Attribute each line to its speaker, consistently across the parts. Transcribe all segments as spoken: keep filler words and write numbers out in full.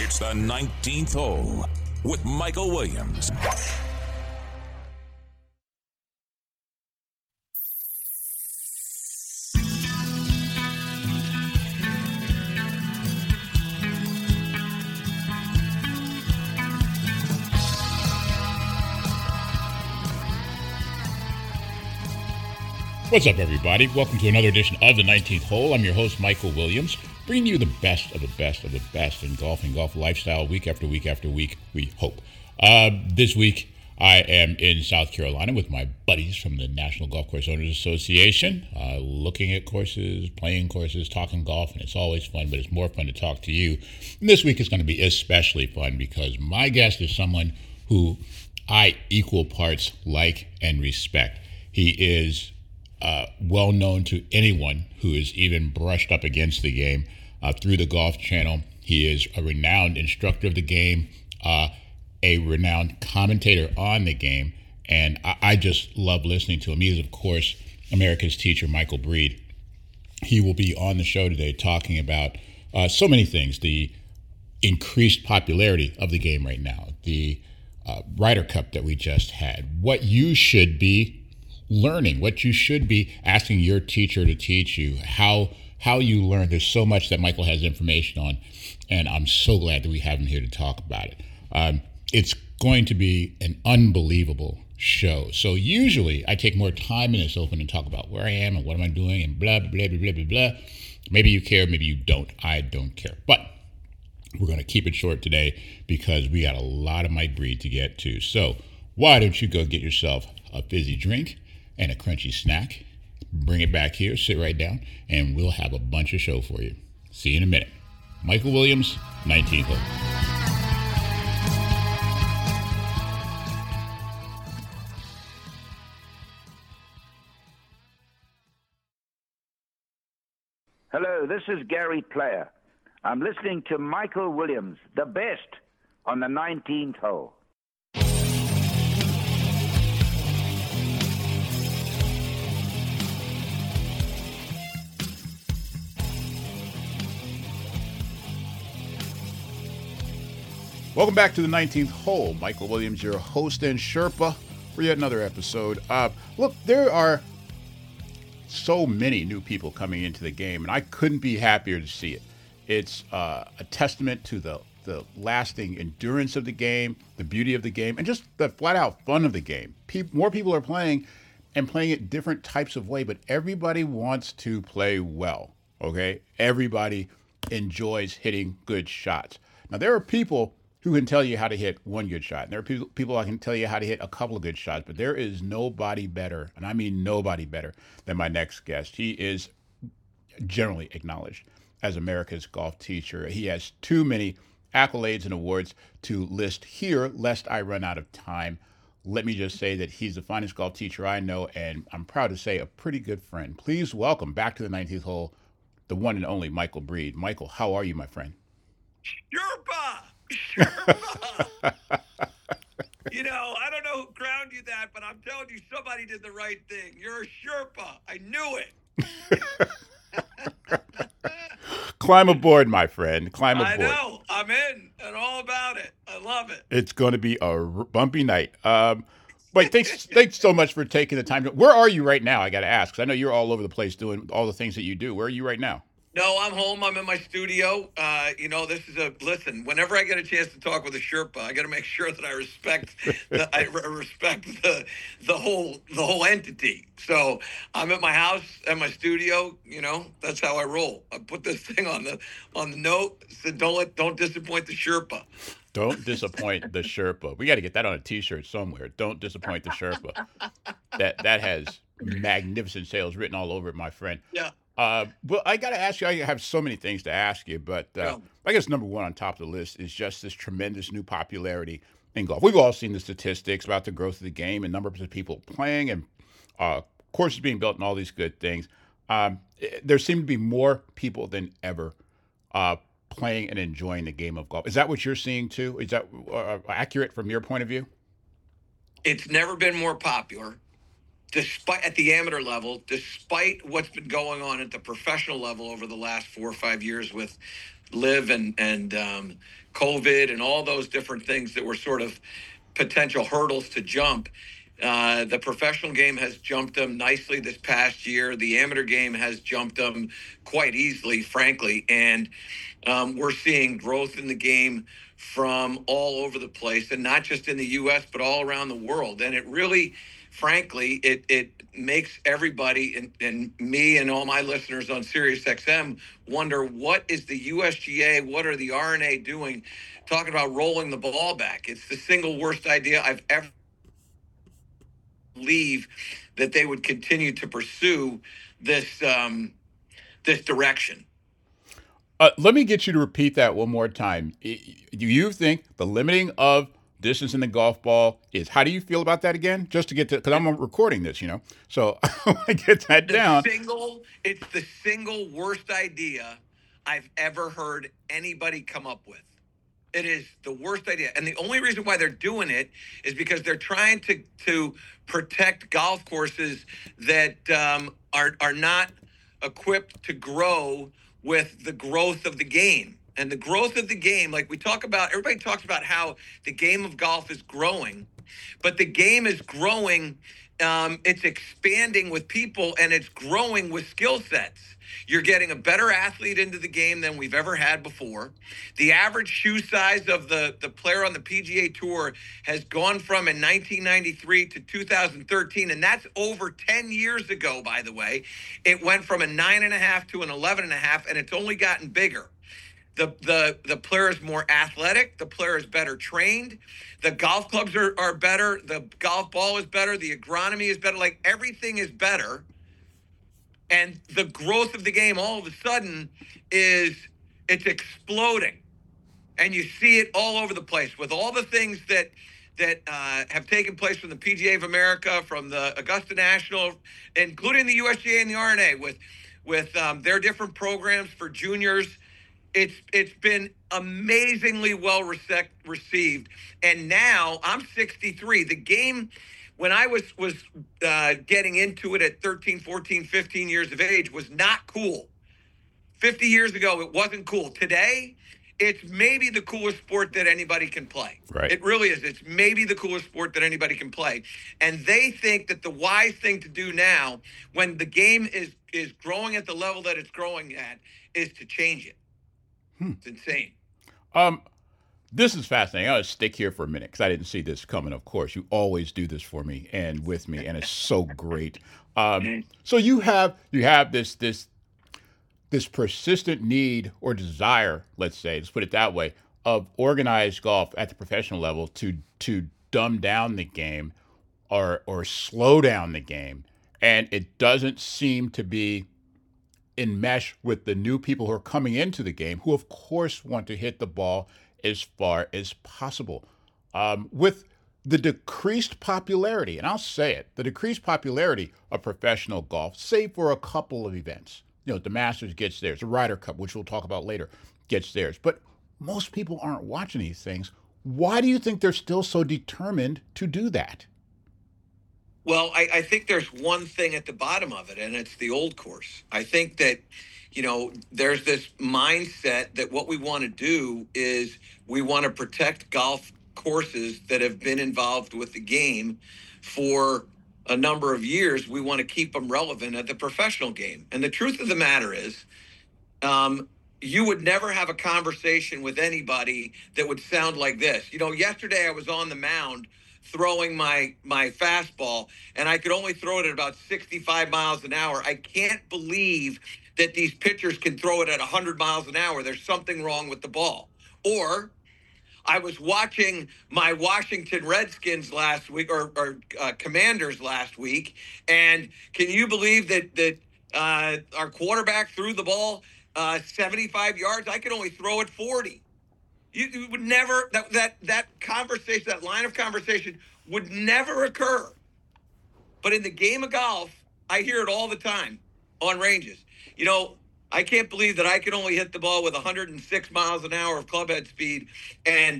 Speaker 1: It's the nineteenth hole with Michael Williams.
Speaker 2: What's up, everybody? Welcome to another edition of the nineteenth hole. I'm your host, Michael Williams, bringing you the best of the best of the best in golf and golf lifestyle week after week after week, we hope. Uh, this week, I am in South Carolina with my buddies from the National Golf Course Owners Association, uh, looking at courses, playing courses, talking golf, and it's always fun, but it's more fun to talk to you. And this week is going to be especially fun because my guest is someone who I equal parts like and respect. He is Uh, well known to anyone who is even brushed up against the game uh, through the Golf Channel. He is a renowned instructor of the game, uh, a renowned commentator on the game, and I, I just love listening to him. He is, of course, America's teacher, Michael Breed. He will be on the show today talking about uh, so many things: the increased popularity of the game right now, the uh, Ryder Cup that we just had, what you should be learning, what you should be asking your teacher to teach you, how how you learn. There's so much that Michael has information on, and I'm so glad that we have him here to talk about it. Um, it's going to be an unbelievable show. So usually I take more time in this open and talk about where I am and what am I doing and blah, blah, blah, blah, blah, blah. Maybe you care, maybe you don't. I don't care. But we're going to keep it short today because we got a lot of Mike Breed to get to. So why don't you go get yourself a fizzy drink and a crunchy snack, bring it back here, sit right down, and we'll have a bunch of show for you. See you in a minute. Michael Williams, nineteenth hole.
Speaker 3: Hello, this is Gary Player. I'm listening to Michael Williams, the best, on the nineteenth hole.
Speaker 2: Welcome back to the nineteenth hole. Michael Williams, your host and Sherpa for yet another episode. Uh, look, there are so many new people coming into the game, and I couldn't be happier to see it. It's uh, a testament to the, the lasting endurance of the game, the beauty of the game, and just the flat-out fun of the game. Pe- more people are playing and playing it different types of way, but everybody wants to play well, okay? Everybody enjoys hitting good shots. Now, there are people who can tell you how to hit one good shot. And there are people, people that can tell you how to hit a couple of good shots, but there is nobody better, and I mean nobody better, than my next guest. He is generally acknowledged as America's golf teacher. He has too many accolades and awards to list here, lest I run out of time. Let me just say that he's the finest golf teacher I know, and I'm proud to say a pretty good friend. Please welcome back to the nineteenth hole, the one and only Michael Breed. Michael, how are you, my friend?
Speaker 4: Sherpa! Sherpa! You know, I don't know who crowned you that, but I'm telling you, somebody did the right thing. You're a Sherpa. I knew it.
Speaker 2: Climb aboard, my friend. Climb aboard.
Speaker 4: I know. I'm in and all about it. I love it.
Speaker 2: It's going to be a r- bumpy night. Um, but thanks, thanks so much for taking the time. To, where are you right now? I got to ask, because I know you're all over the place doing all the things that you do. Where are you right now?
Speaker 4: No, I'm home. I'm in my studio. Uh, you know, this is a listen. Whenever I get a chance to talk with a Sherpa, I got to make sure that I respect the I re- respect the the whole the whole entity. So I'm at my house, at my studio. You know, that's how I roll. I put this thing on the on the note. Said, don't let don't disappoint the Sherpa.
Speaker 2: Don't disappoint the Sherpa. We got to get that on a T-shirt somewhere. Don't disappoint the Sherpa. That that has magnificent sales written all over it, my friend.
Speaker 4: Yeah.
Speaker 2: Uh, well, I got to ask you, I have so many things to ask you, but uh,
Speaker 4: Yeah.
Speaker 2: I guess number one on top of the list is just this tremendous new popularity in golf. We've all seen the statistics about the growth of the game and numbers of people playing and uh, courses being built and all these good things. Um, it- there seem to be more people than ever uh, playing and enjoying the game of golf. Is that what you're seeing too? Is that uh, accurate from your point of view?
Speaker 4: It's never been more popular. despite at the amateur level, despite what's been going on at the professional level over the last four or five years with live and and um, COVID and all those different things that were sort of potential hurdles to jump. Uh, the professional game has jumped them nicely this past year. The amateur game has jumped them quite easily, frankly. And um, we're seeing growth in the game from all over the place, and not just in the U S, but all around the world. And it really, frankly, it it makes everybody, and, and me and all my listeners on Sirius X M, wonder, what is the U S G A, what are the R N A doing, talking about rolling the ball back? It's the single worst idea I've ever believe that they would continue to pursue this um, this direction.
Speaker 2: Uh, let me get you to repeat that one more time. Do you think the limiting of distance in the golf ball is, how do you feel about that again? Just to get to, because I'm recording this, you know, so I want to get that
Speaker 4: the
Speaker 2: down.
Speaker 4: Single, it's the single worst idea I've ever heard anybody come up with. It is the worst idea. And the only reason why they're doing it is because they're trying to to protect golf courses that um, are are not equipped to grow with the growth of the game. And the growth of the game, like we talk about, everybody talks about how the game of golf is growing, but the game is growing. Um, it's expanding with people, and it's growing with skill sets. You're getting a better athlete into the game than we've ever had before. The average shoe size of the, the player on the P G A Tour has gone from in nineteen ninety-three to two thousand thirteen, and that's over ten years ago, by the way. It went from a nine and a half to an eleven and a half, and it's only gotten bigger. The the the player is more athletic. The player is better trained. The golf clubs are, are better. The golf ball is better. The agronomy is better. Like, everything is better. And the growth of the game all of a sudden is, it's exploding. And you see it all over the place with all the things that that uh, have taken place from the P G A of America, from the Augusta National, including the U S G A and the R N A, with with um, their different programs for juniors. It's it's been amazingly well rece- received. And now I'm sixty-three. The game, when I was was uh, getting into it at thirteen, fourteen, fifteen years of age, was not cool. fifty years ago, it wasn't cool. Today, it's maybe the coolest sport that anybody can play.
Speaker 2: Right.
Speaker 4: It really is. It's maybe the coolest sport that anybody can play. And they think that the wise thing to do now, when the game is is growing at the level that it's growing at, is to change it. Hmm. It's insane.
Speaker 2: Um, this is fascinating. I'll stick here for a minute because I didn't see this coming. Of course, you always do this for me and with me, and it's so great. Um, so you have you have this this this persistent need or desire, let's say, let's put it that way, of organized golf at the professional level to to dumb down the game or or slow down the game, and it doesn't seem to be in mesh with the new people who are coming into the game, who of course want to hit the ball as far as possible. Um, with the decreased popularity, and I'll say it, the decreased popularity of professional golf, save for a couple of events. You know, the Masters gets theirs, the Ryder Cup, which we'll talk about later, gets theirs. But most people aren't watching these things. Why do you think they're still so determined to do that?
Speaker 4: Well, I, I think there's one thing at the bottom of it, and it's the old course. I think that, you know, there's this mindset that what we want to do is we want to protect golf courses that have been involved with the game for a number of years. We want to keep them relevant at the professional game. And the truth of the matter is, um, you would never have a conversation with anybody that would sound like this. You know, yesterday I was on the mound throwing my my fastball, and I could only throw it at about sixty-five miles an hour. I can't believe that these pitchers can throw it at one hundred miles an hour. There's something wrong with the ball. Or I was watching my Washington Redskins last week, or, or uh, Commanders last week, and can you believe that that uh, our quarterback threw the ball uh, seventy-five yards? I could only throw it forty. You, you would never, that, that that conversation, that line of conversation would never occur. But in the game of golf, I hear it all the time on ranges. You know, I can't believe that I could only hit the ball with one hundred six miles an hour of clubhead speed, and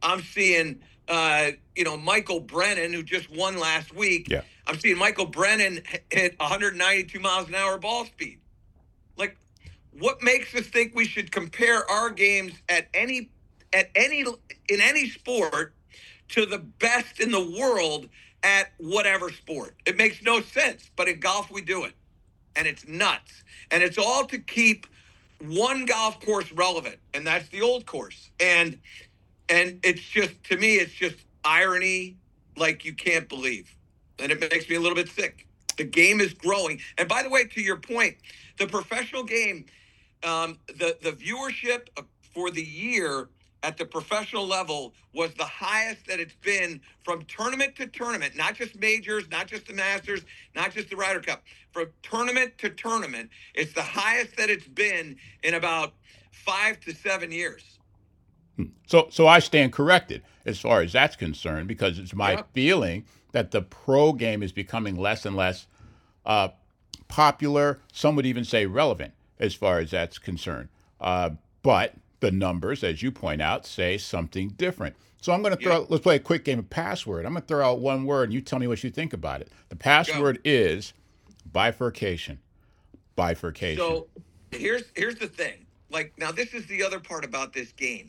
Speaker 4: I'm seeing, uh, you know, Michael Brennan, who just won last week.
Speaker 2: Yeah.
Speaker 4: I'm seeing Michael Brennan hit one hundred ninety-two miles an hour ball speed. Like, what makes us think we should compare our games at any, at any, in any sport to the best in the world at whatever sport? It makes no sense, but in golf we do it. And it's nuts. And it's all to keep one golf course relevant, and that's the old course. And and it's just, to me, it's just irony like you can't believe. And it makes me a little bit sick. The game is growing. And by the way, to your point, the professional game, um, the, the viewership for the year at the professional level was the highest that it's been from tournament to tournament, not just majors, not just the Masters, not just the Ryder Cup. From tournament to tournament, it's the highest that it's been in about five to seven years.
Speaker 2: So so I stand corrected as far as that's concerned, because it's my
Speaker 4: Yeah.
Speaker 2: feeling that the pro game is becoming less and less uh, popular. Some would even say relevant as far as that's concerned. Uh, but the numbers, as you point out, say something different. So I'm going to throw
Speaker 4: Yeah.
Speaker 2: out, let's play a quick game of password. I'm going to throw out one word, and you tell me what you think about it. The password is bifurcation. Bifurcation.
Speaker 4: So here's here's the thing. Like, now this is the other part about this game.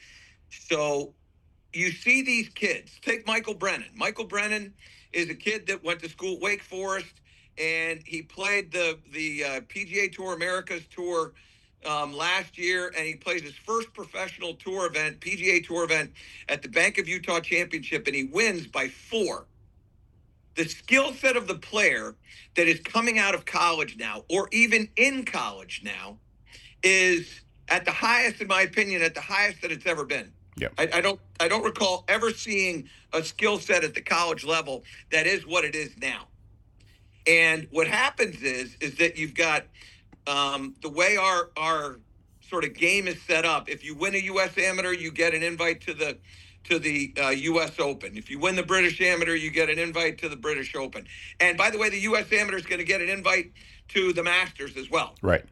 Speaker 4: So you see these kids. Take Michael Brennan. Michael Brennan is a kid that went to school at Wake Forest, and he played the the uh, P G A Tour Americas Tour um, last year, and he plays his first professional tour event, P G A Tour event, at the Bank of Utah Championship, and he wins by four. The skill set of the player that is coming out of college now, or even in college now, is at the highest, in my opinion, at the highest that it's ever been.
Speaker 2: Yep.
Speaker 4: I, I don't I don't recall ever seeing a skill set at the college level that is what it is now. And what happens is is that you've got um, the way our our sort of game is set up. If you win a U S Amateur, you get an invite to the to the uh, U S Open. If you win the British Amateur, you get an invite to the British Open. And by the way, the U S Amateur is going to get an invite to the Masters as well.
Speaker 2: Right.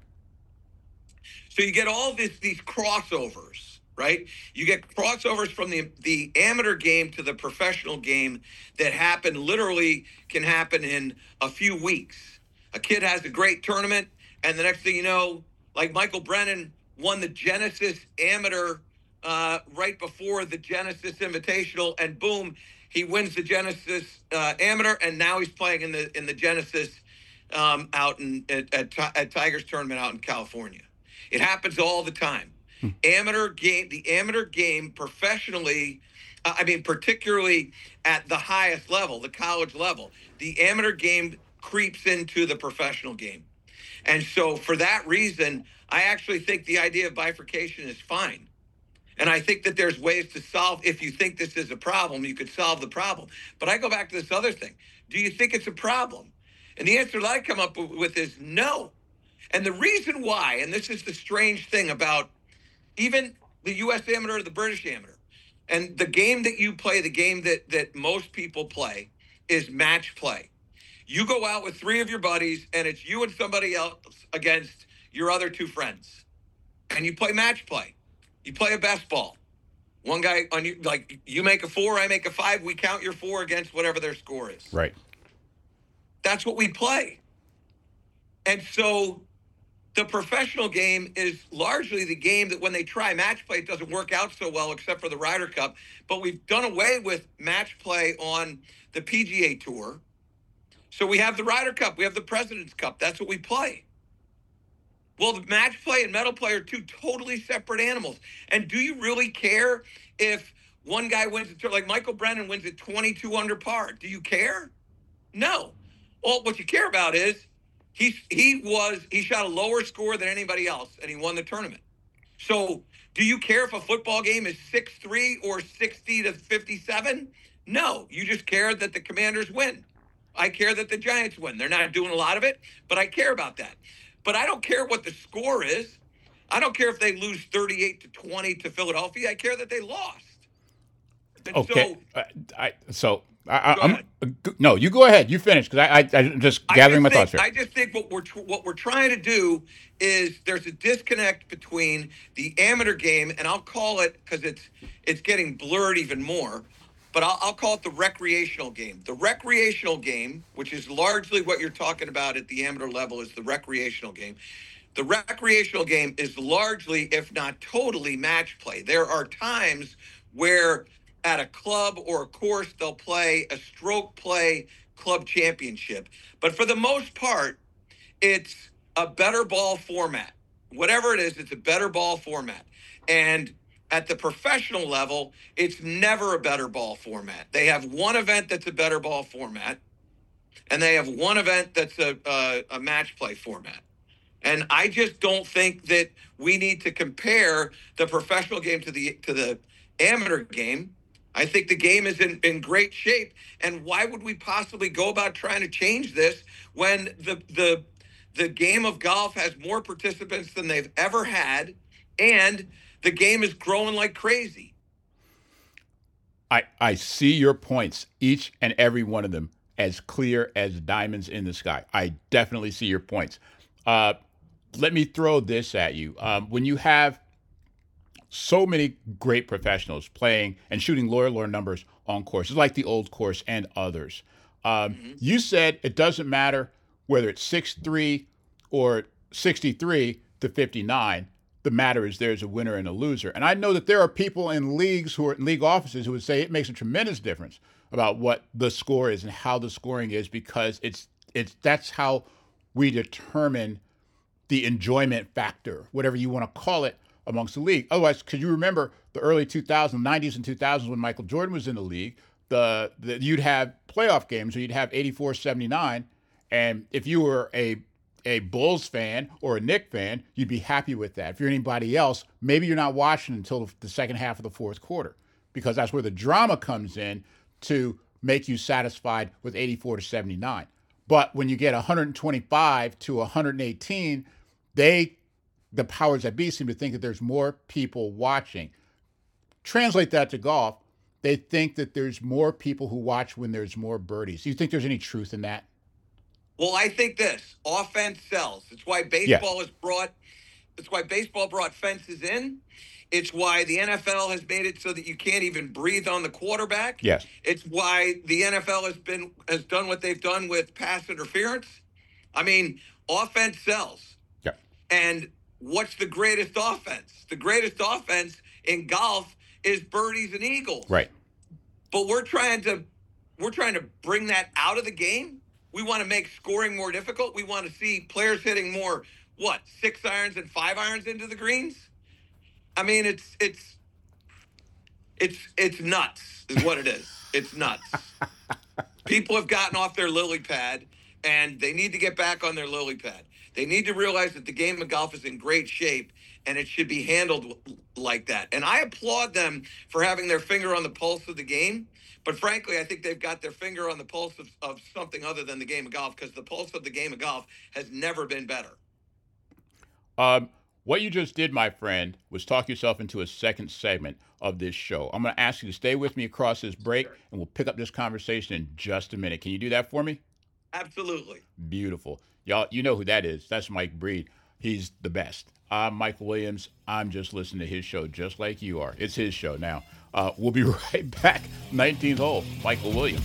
Speaker 4: So you get all this these crossovers, right? You get crossovers from the the amateur game to the professional game that happen literally can happen in a few weeks. A kid has a great tournament, and the next thing you know, like Michael Brennan won the Genesis Amateur uh, right before the Genesis Invitational, and boom, he wins the Genesis uh, Amateur, and now he's playing in the in the Genesis um, out in at, at, at Tigers tournament out in California. It happens all the time. Hmm. Amateur game, the amateur game professionally, uh, I mean, particularly at the highest level, the college level, the amateur game creeps into the professional game. And so for that reason, I actually think the idea of bifurcation is fine. And I think that there's ways to solve, if you think this is a problem, you could solve the problem. But I go back to this other thing. Do you think it's a problem? And the answer that I come up with is no. And the reason why, and this is the strange thing about even the U S Amateur or the British Amateur, and the game that you play, the game that, that most people play, is match play. You go out with three of your buddies, and it's you and somebody else against your other two friends. And you play match play. You play a best ball. One guy, on you, like, you make a four, I make a five, we count your four against whatever their score is.
Speaker 2: Right.
Speaker 4: That's what we play. And so the professional game is largely the game that when they try match play, it doesn't work out so well, except for the Ryder Cup. But we've done away with match play on the P G A Tour. So we have the Ryder Cup. We have the President's Cup. That's what we play. Well, the match play and medal play are two totally separate animals. And do you really care if one guy wins it, like Michael Brennan wins at twenty-two under par? Do you care? No. Well, what you care about is He he was he shot a lower score than anybody else, and he won the tournament. So, do you care if a football game is six three or sixty to fifty-seven? No, you just care that the Commanders win. I care that the Giants win. They're not doing a lot of it, but I care about that. But I don't care what the score is. I don't care if they lose thirty-eight to twenty to Philadelphia. I care that they lost. And
Speaker 2: Okay.
Speaker 4: so,
Speaker 2: Uh, I, so I,
Speaker 4: Go
Speaker 2: I'm
Speaker 4: ahead.
Speaker 2: uh, no. You go ahead. You finish because I, I I'm just gathering
Speaker 4: I
Speaker 2: my
Speaker 4: just
Speaker 2: thoughts
Speaker 4: think,
Speaker 2: here.
Speaker 4: I just think what we're tr- what we're trying to do is there's a disconnect between the amateur game, and I'll call it because it's it's getting blurred even more. But I'll, I'll call it the recreational game. The recreational game, which is largely what you're talking about at the amateur level, is the recreational game. The recreational game is largely, if not totally, match play. There are times where at a club or a course, they'll play a stroke play club championship. But for the most part, it's a better ball format. Whatever it is, it's a better ball format. And at the professional level, it's never a better ball format. They have one event that's a better ball format, and they have one event that's a, a, a match play format. And I just don't think that we need to compare the professional game to the to the amateur game. I think the game is in, in great shape. And why would we possibly go about trying to change this when the the the game of golf has more participants than they've ever had, and the game is growing like crazy?
Speaker 2: I I see your points, each and every one of them, as clear as diamonds in the sky. I definitely see your points. Uh, let me throw this at you. Um, when you have so many great professionals playing and shooting lower, lower numbers on courses like the old course and others, um, mm-hmm. you said it doesn't matter whether it's six three or sixty-three to fifty-nine. The matter is there's a winner and a loser. And I know that there are people in leagues who are in league offices who would say it makes a tremendous difference about what the score is and how the scoring is, because it's it's that's how we determine the enjoyment factor, whatever you want to call it, amongst the league. Otherwise, because you remember the early two thousands, nineties and two thousands when Michael Jordan was in the league, the, the you'd have playoff games where you'd have eighty-four seventy-nine, and if you were a a Bulls fan or a Knicks fan, you'd be happy with that. If you're anybody else, maybe you're not watching until the second half of the fourth quarter, because that's where the drama comes in to make you satisfied with eighty-four to seventy-nine. But when you get one twenty-five to one eighteen, they, the powers that be, seem to think that there's more people watching. Translate that to golf. They think that there's more people who watch when there's more birdies. Do you think there's any truth in that?
Speaker 4: Well, I think this offense sells. It's why baseball
Speaker 2: yes.
Speaker 4: has brought. It's why baseball brought fences in. It's why the N F L has made it so that you can't even breathe on the quarterback.
Speaker 2: Yes.
Speaker 4: It's why the N F L has been has done what they've done with pass interference. I mean, offense sells.
Speaker 2: Yeah.
Speaker 4: And what's the greatest offense? The greatest offense in golf is birdies and eagles.
Speaker 2: Right.
Speaker 4: But we're trying to we're trying to bring that out of the game. We want to make scoring more difficult. We want to see players hitting more, what, six irons and five irons into the greens? I mean, it's it's it's it's nuts is what it is. It's nuts. People have gotten off their lily pad, and they need to get back on their lily pad. They need to realize that the game of golf is in great shape, and it should be handled like that. And I applaud them for having their finger on the pulse of the game. But frankly, I think they've got their finger on the pulse of, of something other than the game of golf, because the pulse of the game of golf has never been better.
Speaker 2: Um, what you just did, my friend, was talk yourself into a second segment of this show. I'm going to ask you to stay with me across this break, sure. and we'll pick up this conversation in just a minute. Can you do that for me?
Speaker 4: Absolutely.
Speaker 2: Beautiful. Y'all, you know who that is. That's Mike Breed. He's the best. I'm Michael Williams. I'm just listening to his show just like you are. It's his show now. Uh, we'll be right back. nineteenth hole, Michael Williams.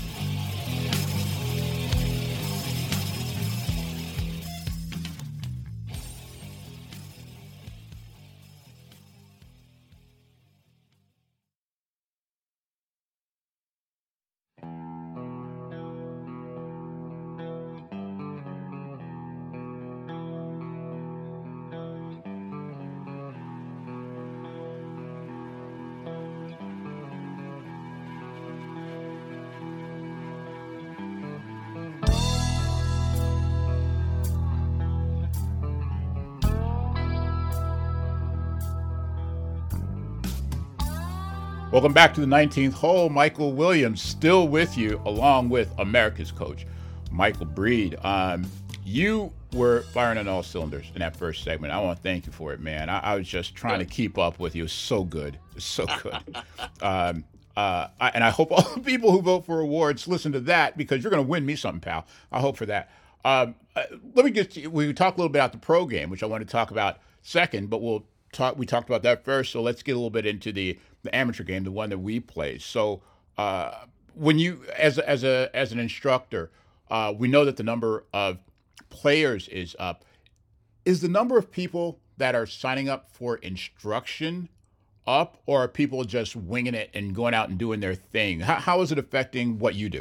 Speaker 2: Welcome back to the nineteenth hole. Michael Williams still with you, along with America's coach, Michael Breed. Um, you were firing on all cylinders in that first segment. I want to thank you for it, man. I, I was just trying to keep up with you. It was so good. It was so good. um, Uh, I, and I hope all the people who vote for awards listen to that because you're going to win me something, pal. I hope for that. Um, uh, let me just, we talked a little bit about the pro game, which I want to talk about second, but we'll talk, we talked about that first. So let's get a little bit into the, the amateur game, the one that we play. So uh, when you, as, as a, as an instructor, uh, we know that the number of players is up. Is the number of people that are signing up for instruction up, or are people just winging it and going out and doing their thing? How, how is it affecting what you do?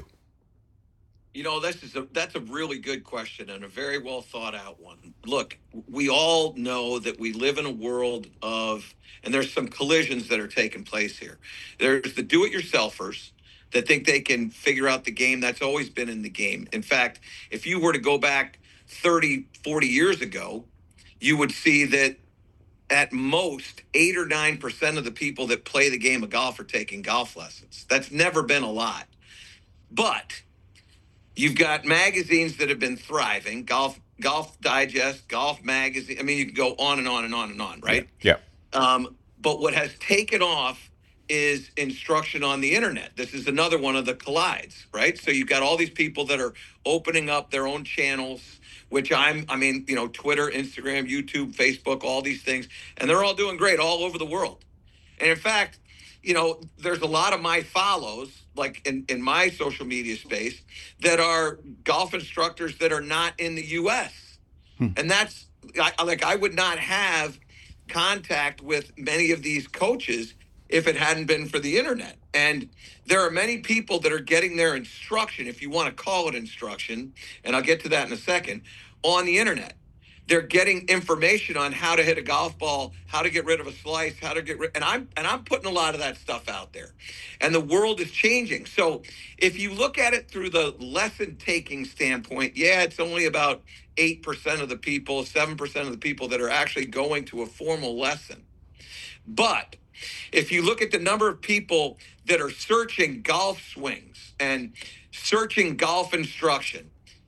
Speaker 4: You know, this is a that's a really good question and a very well thought out one. Look, we all know that we live in a world of, and there's some collisions that are taking place here. There's the do-it-yourselfers that think they can figure out the game. That's always been in the game. In fact, if you were to go back thirty, forty years ago, you would see that at most eight or nine percent of the people that play the game of golf are taking golf lessons. That's never been a lot. But you've got magazines that have been thriving, Golf Golf Digest, Golf Magazine. I mean, you can go on and on and on and on, right?
Speaker 2: Yeah.
Speaker 4: Um, but what has taken off is instruction on the internet. This is another one of the collides, right? So you've got all these people that are opening up their own channels, which I'm, I mean, you know, Twitter, Instagram, YouTube, Facebook, all these things, and they're all doing great all over the world. And in fact, you know, there's a lot of my follows, like in, in my social media space, that are golf instructors that are not in the U S. Hmm. And that's, I, like, I would not have contact with many of these coaches if it hadn't been for the internet. And there are many people that are getting their instruction, if you want to call it instruction, and I'll get to that in a second, on the internet. They're getting information on how to hit a golf ball, how to get rid of a slice, how to get rid, and I'm and I'm putting a lot of that stuff out there. And the world is changing. So if you look at it through the lesson taking standpoint, yeah, it's only about eight percent of the people, seven percent of the people that are actually going to a formal lesson. But if you look at the number of people that are searching golf swings and searching golf instruction,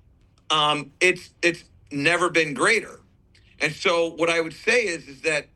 Speaker 4: um, it's it's never been greater. And so what I would say is, is that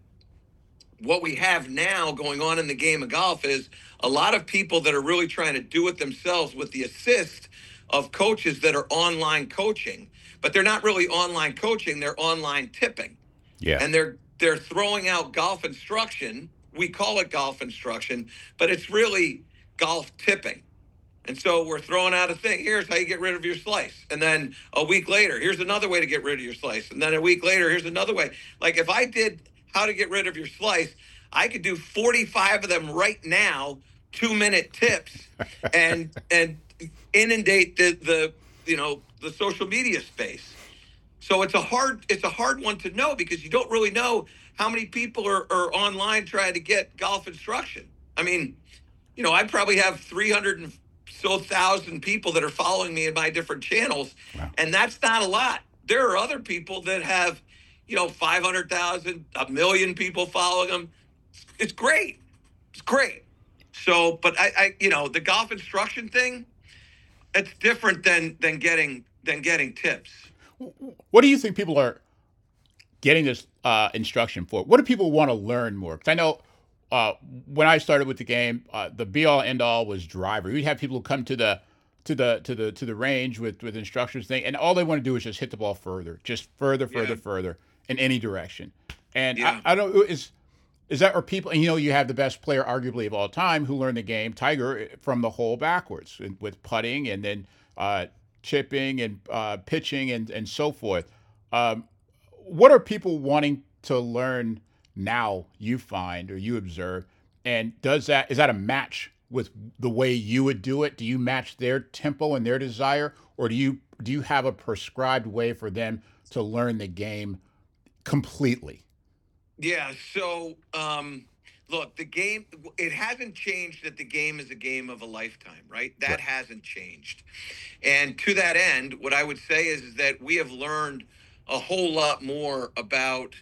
Speaker 4: what we have now going on in the game of golf is a lot of people that are really trying to do it themselves with the assist of coaches that are online coaching, but they're not really online coaching, they're online tipping.
Speaker 2: Yeah.
Speaker 4: And they're they're throwing out golf instruction. We call it golf instruction, but it's really golf tipping. And so we're throwing out a thing. Here's how you get rid of your slice. And then a week later, here's another way to get rid of your slice. And then a week later, here's another way. Like if I did how to get rid of your slice, I could do forty-five of them right now, two minute tips, and and inundate the, the you know the social media space. So it's a hard it's a hard one to know because you don't really know how many people are, are online trying to get golf instruction. I mean, you know, I probably have three hundred and so thousand people that are following me in my different channels. Wow. And that's not a lot. There are other people that have, you know, five hundred thousand, a million people following them. It's great. It's great. So, but I, I, you know, the golf instruction thing, it's different than, than getting, than getting tips.
Speaker 2: What do you think people are getting this uh, instruction for? What do people want to learn more? Because I know, Uh, when I started with the game, uh, the be all end all was driver. We'd have people who come to the to the to the to the range with with instructors thing, and all they want to do is just hit the ball further, just further, further, yeah. further in any direction. And yeah. I, I don't is is that or people? And you know, you have the best player arguably of all time who learned the game, Tiger, from the hole backwards with putting and then uh, chipping and uh, pitching and and so forth. Um, what are people wanting to learn now, you find or you observe, and does that is that a match with the way you would do it? Do you match their tempo and their desire, or do you do you have a prescribed way for them to learn the game completely?
Speaker 4: Yeah, so um look, the game, it hasn't changed that the game is a game of a lifetime, right? That sure. hasn't changed. And to that end, what I would say is, is that we have learned a whole lot more about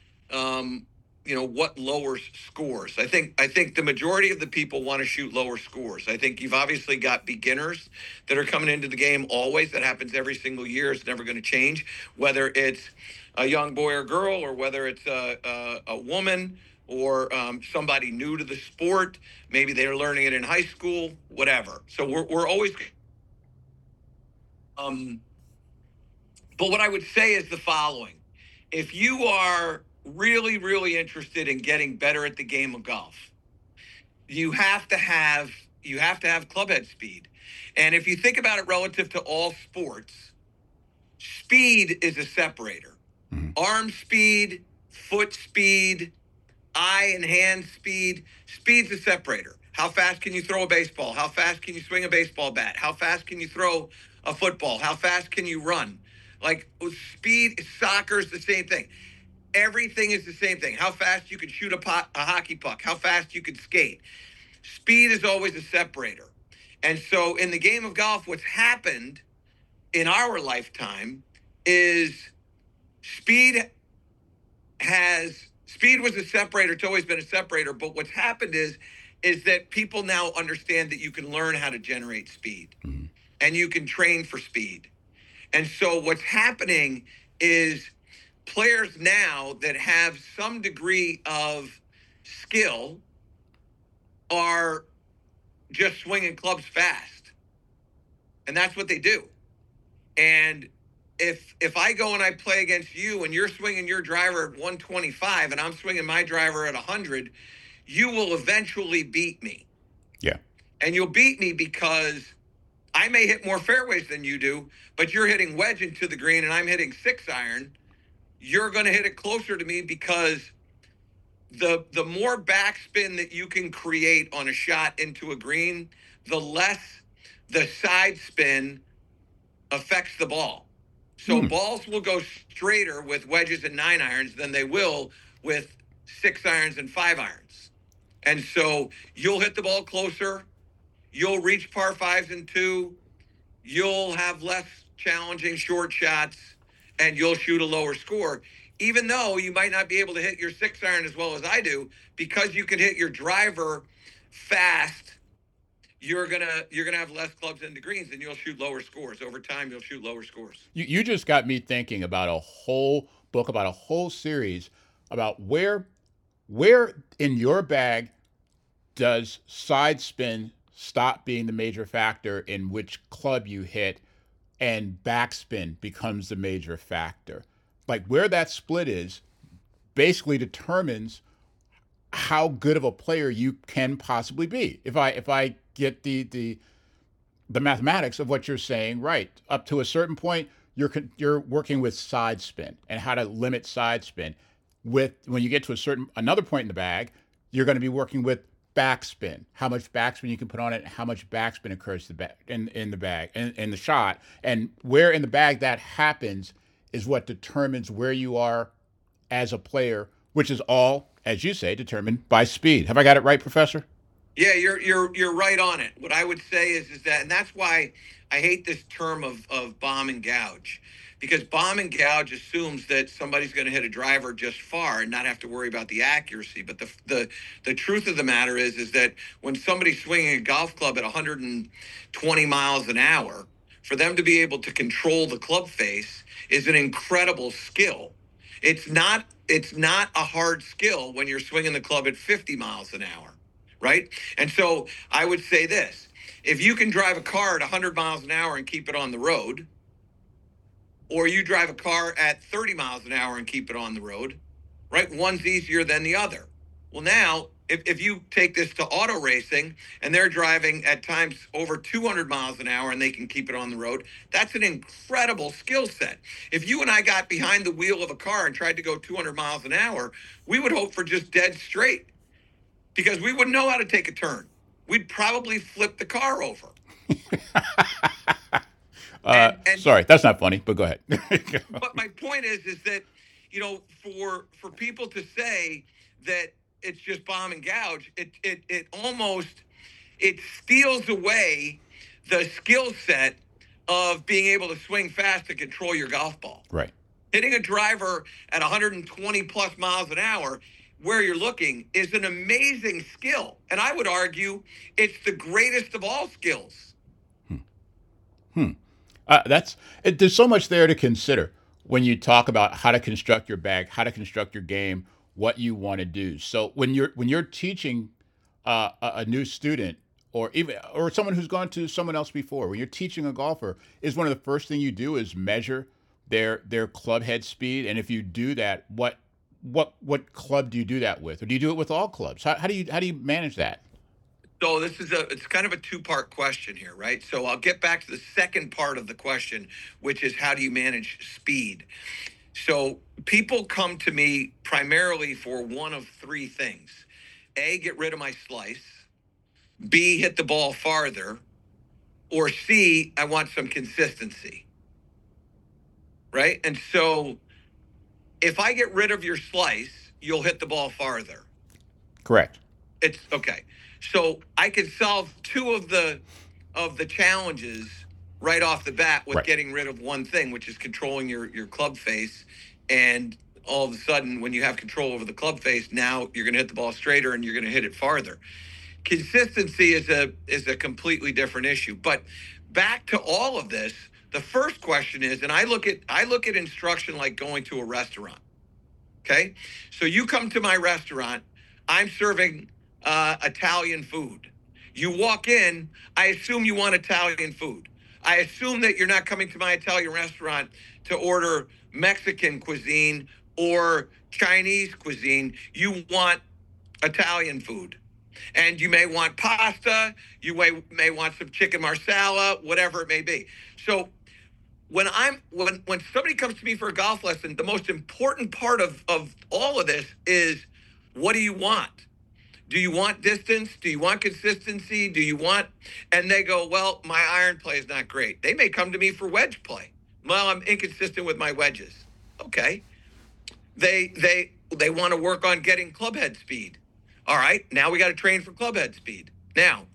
Speaker 4: um you know, what lowers scores. I think I think the majority of the people want to shoot lower scores. I think you've obviously got beginners that are coming into the game always. That happens every single year. It's never going to change, whether it's a young boy or girl or whether it's a, a, a woman or um, somebody new to the sport. Maybe they're learning it in high school, whatever. So we're, we're always, um, but what I would say is the following. If you are really, really interested in getting better at the game of golf, you have to have, you have to have club head speed. And if you think about it relative to all sports, speed is a separator. Mm-hmm. Arm speed, foot speed, eye and hand speed. Speed's a separator. How fast can you throw a baseball? How fast can you swing a baseball bat? How fast can you throw a football? How fast can you run? Like speed, soccer's the same thing. Everything is the same thing. How fast you can shoot a, pot, a hockey puck. How fast you can skate. Speed is always a separator. And so in the game of golf, what's happened in our lifetime is speed has speed was a separator. It's always been a separator. But what's happened is, is that people now understand that you can learn how to generate speed, mm-hmm. and you can train for speed. And so what's happening is players now that have some degree of skill are just swinging clubs fast. And that's what they do. And if if I go and I play against you and you're swinging your driver at one twenty-five and I'm swinging my driver at one hundred, you will eventually beat me.
Speaker 2: Yeah.
Speaker 4: And you'll beat me because I may hit more fairways than you do, but you're hitting wedge into the green and I'm hitting six iron. You're going to hit it closer to me because the the more backspin that you can create on a shot into a green, the less the side spin affects the ball. So hmm. balls will go straighter with wedges and nine irons than they will with six irons and five irons. And so you'll hit the ball closer. You'll reach par fives and two. You'll have less challenging short shots, and you'll shoot a lower score, even though you might not be able to hit your six iron as well as I do, because you can hit your driver fast. You're gonna you're gonna have less clubs into greens, and you'll shoot lower scores. Over time, you'll shoot lower scores.
Speaker 2: You you just got me thinking about a whole book, about a whole series, about where where in your bag does side spin stop being the major factor in which club you hit, and backspin becomes the major factor. Like where that split is basically determines how good of a player you can possibly be. If I if I get the the the mathematics of what you're saying right, up to a certain point, you're you're working with side spin and how to limit side spin. With when you get to a certain another point in the bag, you're going to be working with backspin, how much backspin you can put on it, how much backspin occurs to ba- in in the bag in, in the shot, and where in the bag that happens is what determines where you are as a player, which is all, as you say, determined by speed. Have I got it right, Professor?
Speaker 4: Yeah, you're you're you're right on it. What I would say is is that, and that's why I hate this term of of bomb and gouge, because bomb and gouge assumes that somebody's going to hit a driver just far and not have to worry about the accuracy. But the the the truth of the matter is is that when somebody's swinging a golf club at one hundred twenty miles an hour, for them to be able to control the club face is an incredible skill. It's not it's not a hard skill when you're swinging the club at fifty miles an hour, right? And so I would say this: if you can drive a car at one hundred miles an hour and keep it on the road, or you drive a car at thirty miles an hour and keep it on the road, right? One's easier than the other. Well, now, if, if you take this to auto racing and they're driving at times over two hundred miles an hour and they can keep it on the road, that's an incredible skill set. If you and I got behind the wheel of a car and tried to go two hundred miles an hour, we would hope for just dead straight because we wouldn't know how to take a turn. We'd probably flip the car over.
Speaker 2: Uh, and, and, sorry, that's not funny, but go ahead.
Speaker 4: But my point is, is that, you know, for for people to say that it's just bomb and gouge, it it it almost it steals away the skill set of being able to swing fast to control your golf ball.
Speaker 2: Right.
Speaker 4: Hitting a driver at one hundred twenty plus miles an hour where you're looking is an amazing skill, and I would argue it's the greatest of all skills.
Speaker 2: Hmm. Hmm. Uh, that's it, there's so much there to consider when you talk about how to construct your bag, how to construct your game, what you want to do. So when you're when you're teaching uh, a, a new student, or even or someone who's gone to someone else before, when you're teaching a golfer, is one of the first thing you do is measure their their club head speed. And if you do that, what what what club do you do that with, or do you do it with all clubs? How, how do you how do you manage that?
Speaker 4: So this is a it's kind of a two-part question here, right? So I'll get back to the second part of the question, which is how do you manage speed? So people come to me primarily for one of three things. A, get rid of my slice. B, hit the ball farther. Or C, I want some consistency. Right? And so if I get rid of your slice, you'll hit the ball farther.
Speaker 2: Correct.
Speaker 4: It's okay. So I can solve two of the of the challenges right off the bat with
Speaker 2: right.
Speaker 4: getting rid of one thing, which is controlling your, your club face. And all of a sudden, when you have control over the club face, now you're going to hit the ball straighter and you're going to hit it farther. Consistency is a is a completely different issue. But back to all of this, the first question is, and I look at I look at instruction like going to a restaurant. Okay, so you come to my restaurant, I'm serving uh, Italian food. You walk in, I assume you want Italian food. I assume that you're not coming to my Italian restaurant to order Mexican cuisine or Chinese cuisine. You want Italian food. And you may want pasta, you may, may want some chicken marsala, whatever it may be. So when I'm when when somebody comes to me for a golf lesson, the most important part of, of all of this is, what do you want? Do you want distance? Do you want consistency? Do you want, and they go, well, my iron play is not great. They may come to me for wedge play. Well, I'm inconsistent with my wedges. Okay. They they they want to work on getting club head speed. All right, now we got to train for club head speed. Now,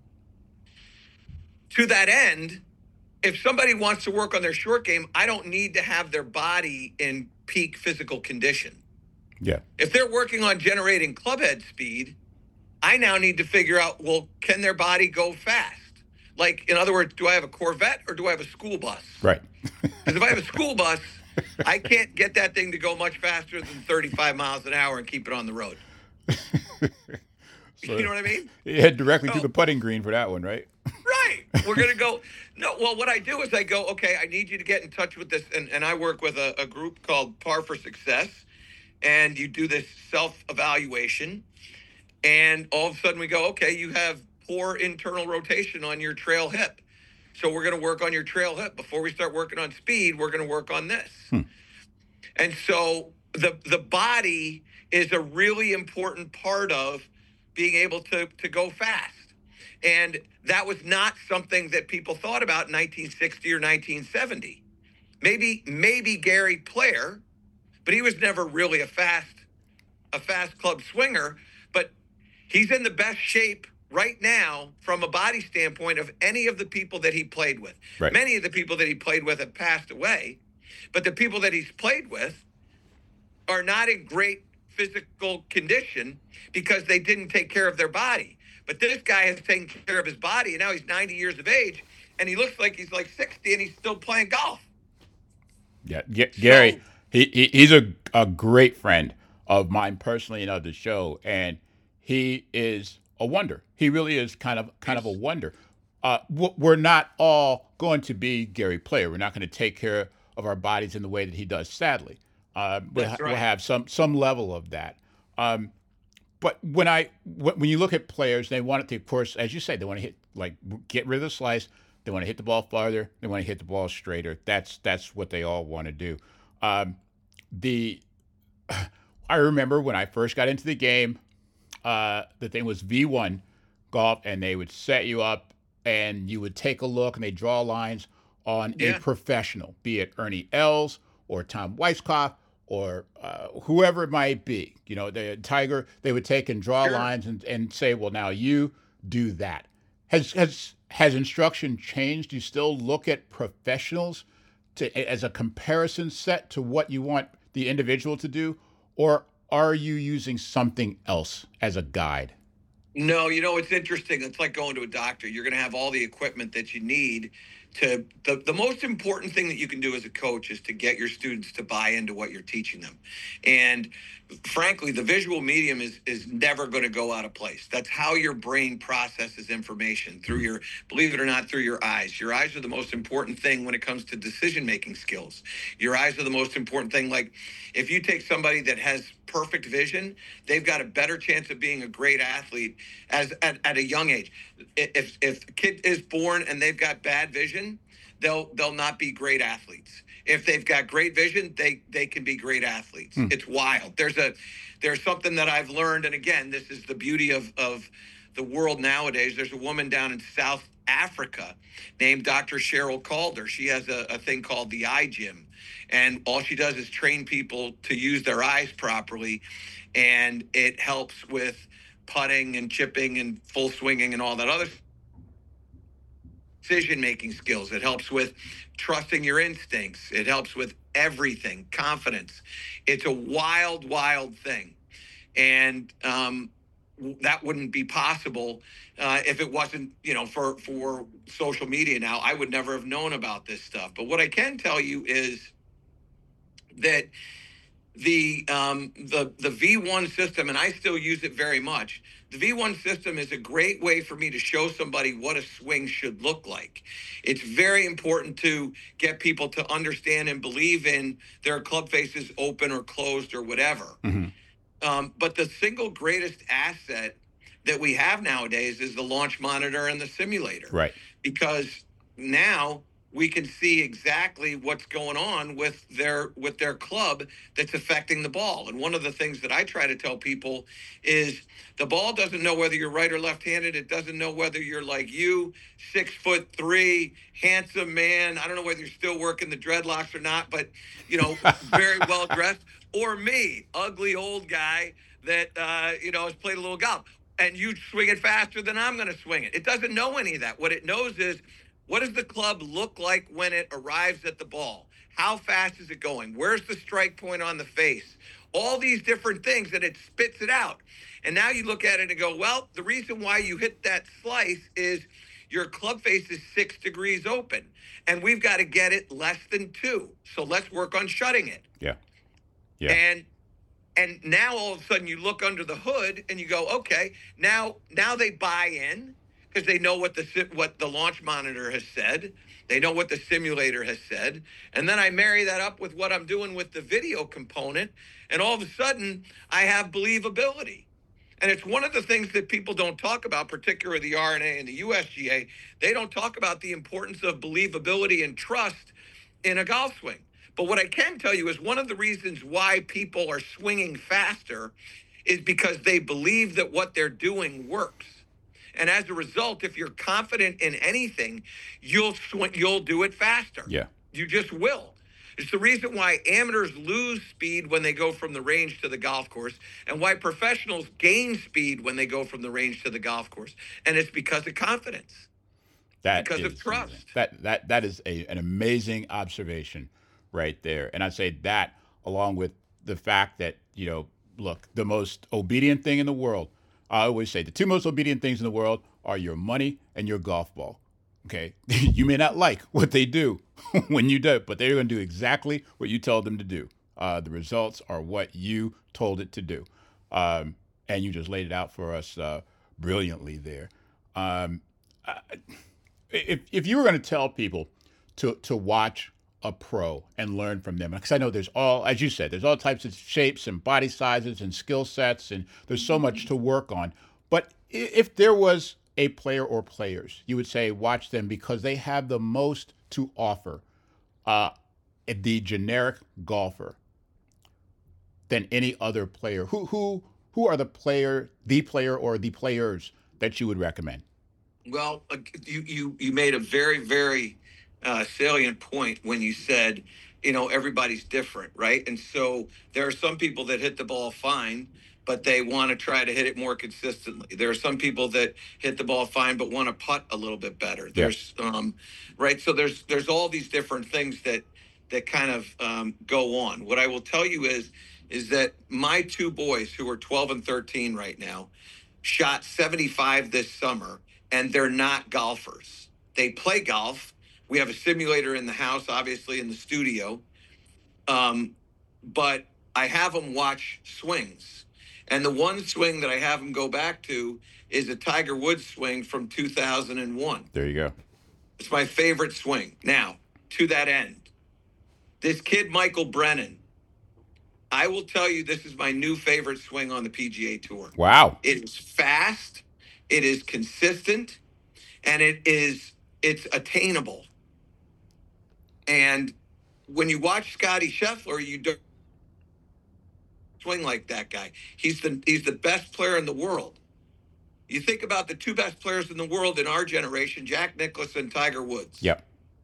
Speaker 4: to that end, if somebody wants to work on their short game, I don't need to have their body in peak physical condition.
Speaker 2: Yeah.
Speaker 4: If they're working on generating club head speed, I now need to figure out, well, can their body go fast? Like, in other words, do I have a Corvette or do I have a school bus?
Speaker 2: Right.
Speaker 4: Because if I have a school bus, I can't get that thing to go much faster than thirty-five miles an hour and keep it on the road. So, you know what I mean?
Speaker 2: You head directly
Speaker 4: so,
Speaker 2: to the putting green for that one, right?
Speaker 4: Right. We're going to go. No, well, what I do is I go, okay, I need you to get in touch with this. And, and I work with a, a group called Par for Success. And you do this self-evaluation. And all of a sudden we go, okay, you have poor internal rotation on your trail hip. So we're going to work on your trail hip. Before we start working on speed, we're going to work on this. Hmm. And so the the body is a really important part of being able to, to go fast. And that was not something that people thought about in nineteen sixty or nineteen seventy. Maybe maybe Gary Player, but he was never really a fast a fast club swinger. But he's in the best shape right now from a body standpoint of any of the people that he played with.
Speaker 2: Right.
Speaker 4: Many of the people that he played with have passed away, but the people that he's played with are not in great physical condition because they didn't take care of their body. But this guy has taken care of his body, and now he's ninety years of age, and he looks like he's like sixty, and he's still playing golf.
Speaker 2: Yeah, G- Gary,
Speaker 4: so,
Speaker 2: he, he he's a, a great friend of mine personally and of the show, and he is a wonder. He really is kind of kind of a wonder. Uh, we're not all going to be Gary Player. We're not going to take care of our bodies in the way that he does, sadly. Uh, we'll,
Speaker 4: That's right.
Speaker 2: we'll have some some level of that. Um, but when I when you look at players, they want it to, of course, as you say, they want to hit, like, get rid of the slice. They want to hit the ball farther. They want to hit the ball straighter. That's that's what they all want to do. Um, the I remember when I first got into the game, uh, the thing was V one golf, and they would set you up, and you would take a look, and they draw lines on
Speaker 4: Yeah.
Speaker 2: a professional, be it Ernie Els or Tom Weiskopf or uh, whoever it might be. You know, the Tiger, they would take and draw
Speaker 4: Sure.
Speaker 2: lines and, and say, well, now you do that. Has has has instruction changed? Do you still look at professionals to as a comparison set to what you want the individual to do, or are you using something else as a guide?
Speaker 4: No, you know, it's interesting. It's like going to a doctor. You're going to have all the equipment that you need to the, the most important thing that you can do as a coach is to get your students to buy into what you're teaching them. And frankly, the visual medium is is never going to go out of place. That's how your brain processes information, through your, believe it or not, through your eyes. Your eyes are the most important thing when it comes to decision-making skills. Your eyes are the most important thing. Like, if you take somebody that has perfect vision, they've got a better chance of being a great athlete as at, at a young age. If if a kid is born and they've got bad vision, they'll they'll not be great athletes. If they've got great vision, they they can be great athletes. Hmm. It's wild. There's a there's something that I've learned, and again, this is the beauty of of the world nowadays. There's a woman down in South Africa named Doctor Cheryl Calder. She has a, a thing called the Eye Gym, and all she does is train people to use their eyes properly, and it helps with putting and chipping and full swinging and all that other decision-making skills. It helps with trusting your instincts. It helps with everything, confidence. It's a wild, wild thing. And um, that wouldn't be possible uh, if it wasn't, you know, for, for social media now. I would never have known about this stuff. But what I can tell you is that the um, the the V one system, and I still use it very much, the V one system is a great way for me to show somebody what a swing should look like. It's very important to get people to understand and believe in their club faces open or closed or whatever. Mm-hmm. Um, but the single greatest asset that we have nowadays is the launch monitor and the simulator.
Speaker 2: Right.
Speaker 4: Because now we can see exactly what's going on with their with their club that's affecting the ball. And one of the things that I try to tell people is the ball doesn't know whether you're right or left-handed. It doesn't know whether you're like you, six foot three, handsome man. I don't know whether you're still working the dreadlocks or not, but, you know, very well dressed. Or me, ugly old guy that, uh, you know, has played a little golf. And you swing it faster than I'm going to swing it. It doesn't know any of that. What it knows is, what does the club look like when it arrives at the ball? How fast is it going? Where's the strike point on the face? All these different things, and it spits it out. And now you look at it and go, well, the reason why you hit that slice is your club face is six degrees open, and we've got to get it less than two. So let's work on shutting it.
Speaker 2: Yeah. Yeah.
Speaker 4: And and now all of a sudden you look under the hood and you go, okay, now now they buy in, because they know what the what the launch monitor has said. They know what the simulator has said. And then I marry that up with what I'm doing with the video component, and all of a sudden I have believability. And it's one of the things that people don't talk about, particularly the R N A and the U S G A. They don't talk about the importance of believability and trust in a golf swing. But what I can tell you is one of the reasons why people are swinging faster is because they believe that what they're doing works. And as a result, if you're confident in anything, you'll sw- you'll do it faster.
Speaker 2: Yeah.
Speaker 4: You just will. It's the reason why amateurs lose speed when they go from the range to the golf course, and why professionals gain speed when they go from the range to the golf course. And it's because of confidence.
Speaker 2: That
Speaker 4: because
Speaker 2: is,
Speaker 4: of trust.
Speaker 2: That that that is a, an amazing observation right there. And I'd say that, along with the fact that, you know, look, the most obedient thing in the world, I always say the two most obedient things in the world are your money and your golf ball. Okay. You may not like what they do when you do it, but they're going to do exactly what you told them to do. Uh, the results are what you told it to do. Um, and you just laid it out for us uh, brilliantly there. Um, I, if, if you were going to tell people to, to watch a pro and learn from them, because I know there's all, as you said, there's all types of shapes and body sizes and skill sets, and there's so much to work on. But if there was a player or players, you would say watch them because they have the most to offer, uh, the generic golfer, than any other player. Who who who are the player, the player or the players that you would recommend?
Speaker 4: Well, you you you made a very very Uh, salient point when you said, you know, everybody's different, right? And so there are some people that hit the ball fine, but they want to try to hit it more consistently. There are some people that hit the ball fine, but want to putt a little bit better. There's, yeah. um, right. So there's, there's all these different things that, that kind of um, go on. What I will tell you is, is that my two boys who are twelve and thirteen right now shot seventy-five this summer, and they're not golfers. They play golf, We have a simulator in the house, obviously in the studio. Um, but I have him watch swings. And the one swing that I have him go back to is a Tiger Woods swing from two thousand one.
Speaker 2: There you go.
Speaker 4: It's my favorite swing. Now, to that end, this kid, Michael Brennan, I will tell you this is my new favorite swing on the P G A Tour.
Speaker 2: Wow.
Speaker 4: It is fast, it is consistent, and it is it's attainable. And when you watch Scotty Scheffler, you don't swing like that guy. He's the he's the best player in the world. You think about the two best players in the world in our generation, Jack Nicklaus and Tiger Woods.
Speaker 2: Yep.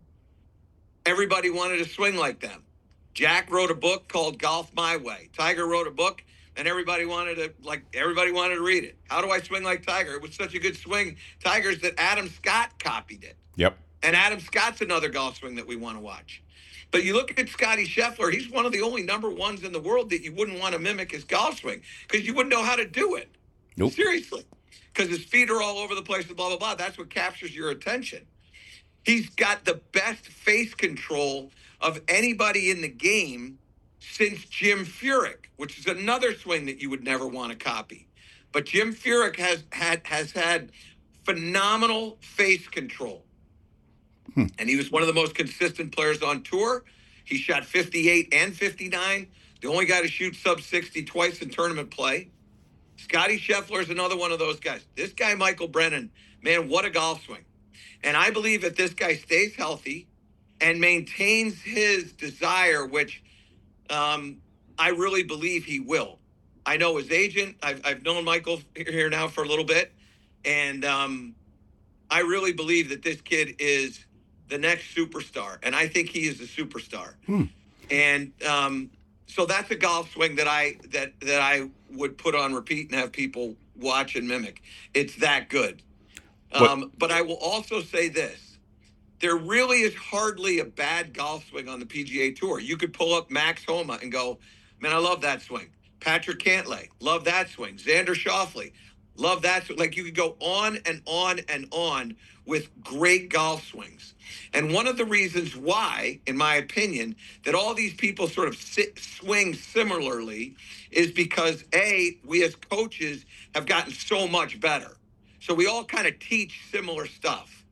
Speaker 4: Everybody wanted to swing like them. Jack wrote a book called Golf My Way. Tiger wrote a book, and everybody wanted to like everybody wanted to read it. How do I swing like Tiger? It was such a good swing, Tigers, that Adam Scott copied it.
Speaker 2: Yep.
Speaker 4: And Adam Scott's another golf swing that we want to watch. But you look at Scotty Scheffler, he's one of the only number ones in the world that you wouldn't want to mimic his golf swing because you wouldn't know how to do it.
Speaker 2: Nope.
Speaker 4: Seriously. Because his feet are all over the place and blah, blah, blah. That's what captures your attention. He's got the best face control of anybody in the game since Jim Furyk, which is another swing that you would never want to copy. But Jim Furyk has had has had phenomenal face control. Hmm. And he was one of the most consistent players on tour. He shot fifty-eight and fifty-nine. The only guy to shoot sub sixty twice in tournament play. Scotty Scheffler is another one of those guys. This guy, Michael Brennan, man, what a golf swing. And I believe if this guy stays healthy and maintains his desire, which um, I really believe he will. I know his agent. I've, I've known Michael here now for a little bit. And um, I really believe that this kid is the next superstar. And I think he is a superstar. Hmm. And um, so that's a golf swing that I that that I would put on repeat and have people watch and mimic. It's that good. Um, but I will also say this. There really is hardly a bad golf swing on the P G A Tour. You could pull up Max Homa and go, man, I love that swing. Patrick Cantlay, love that swing. Xander Schauffele, love that swing. Like you could go on and on and on with great golf swings. And one of the reasons why, in my opinion, that all these people sort of sit, swing similarly is because, A, we as coaches have gotten so much better. So we all kind of teach similar stuff.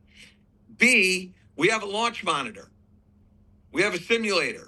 Speaker 4: B, we have a launch monitor. We have a simulator.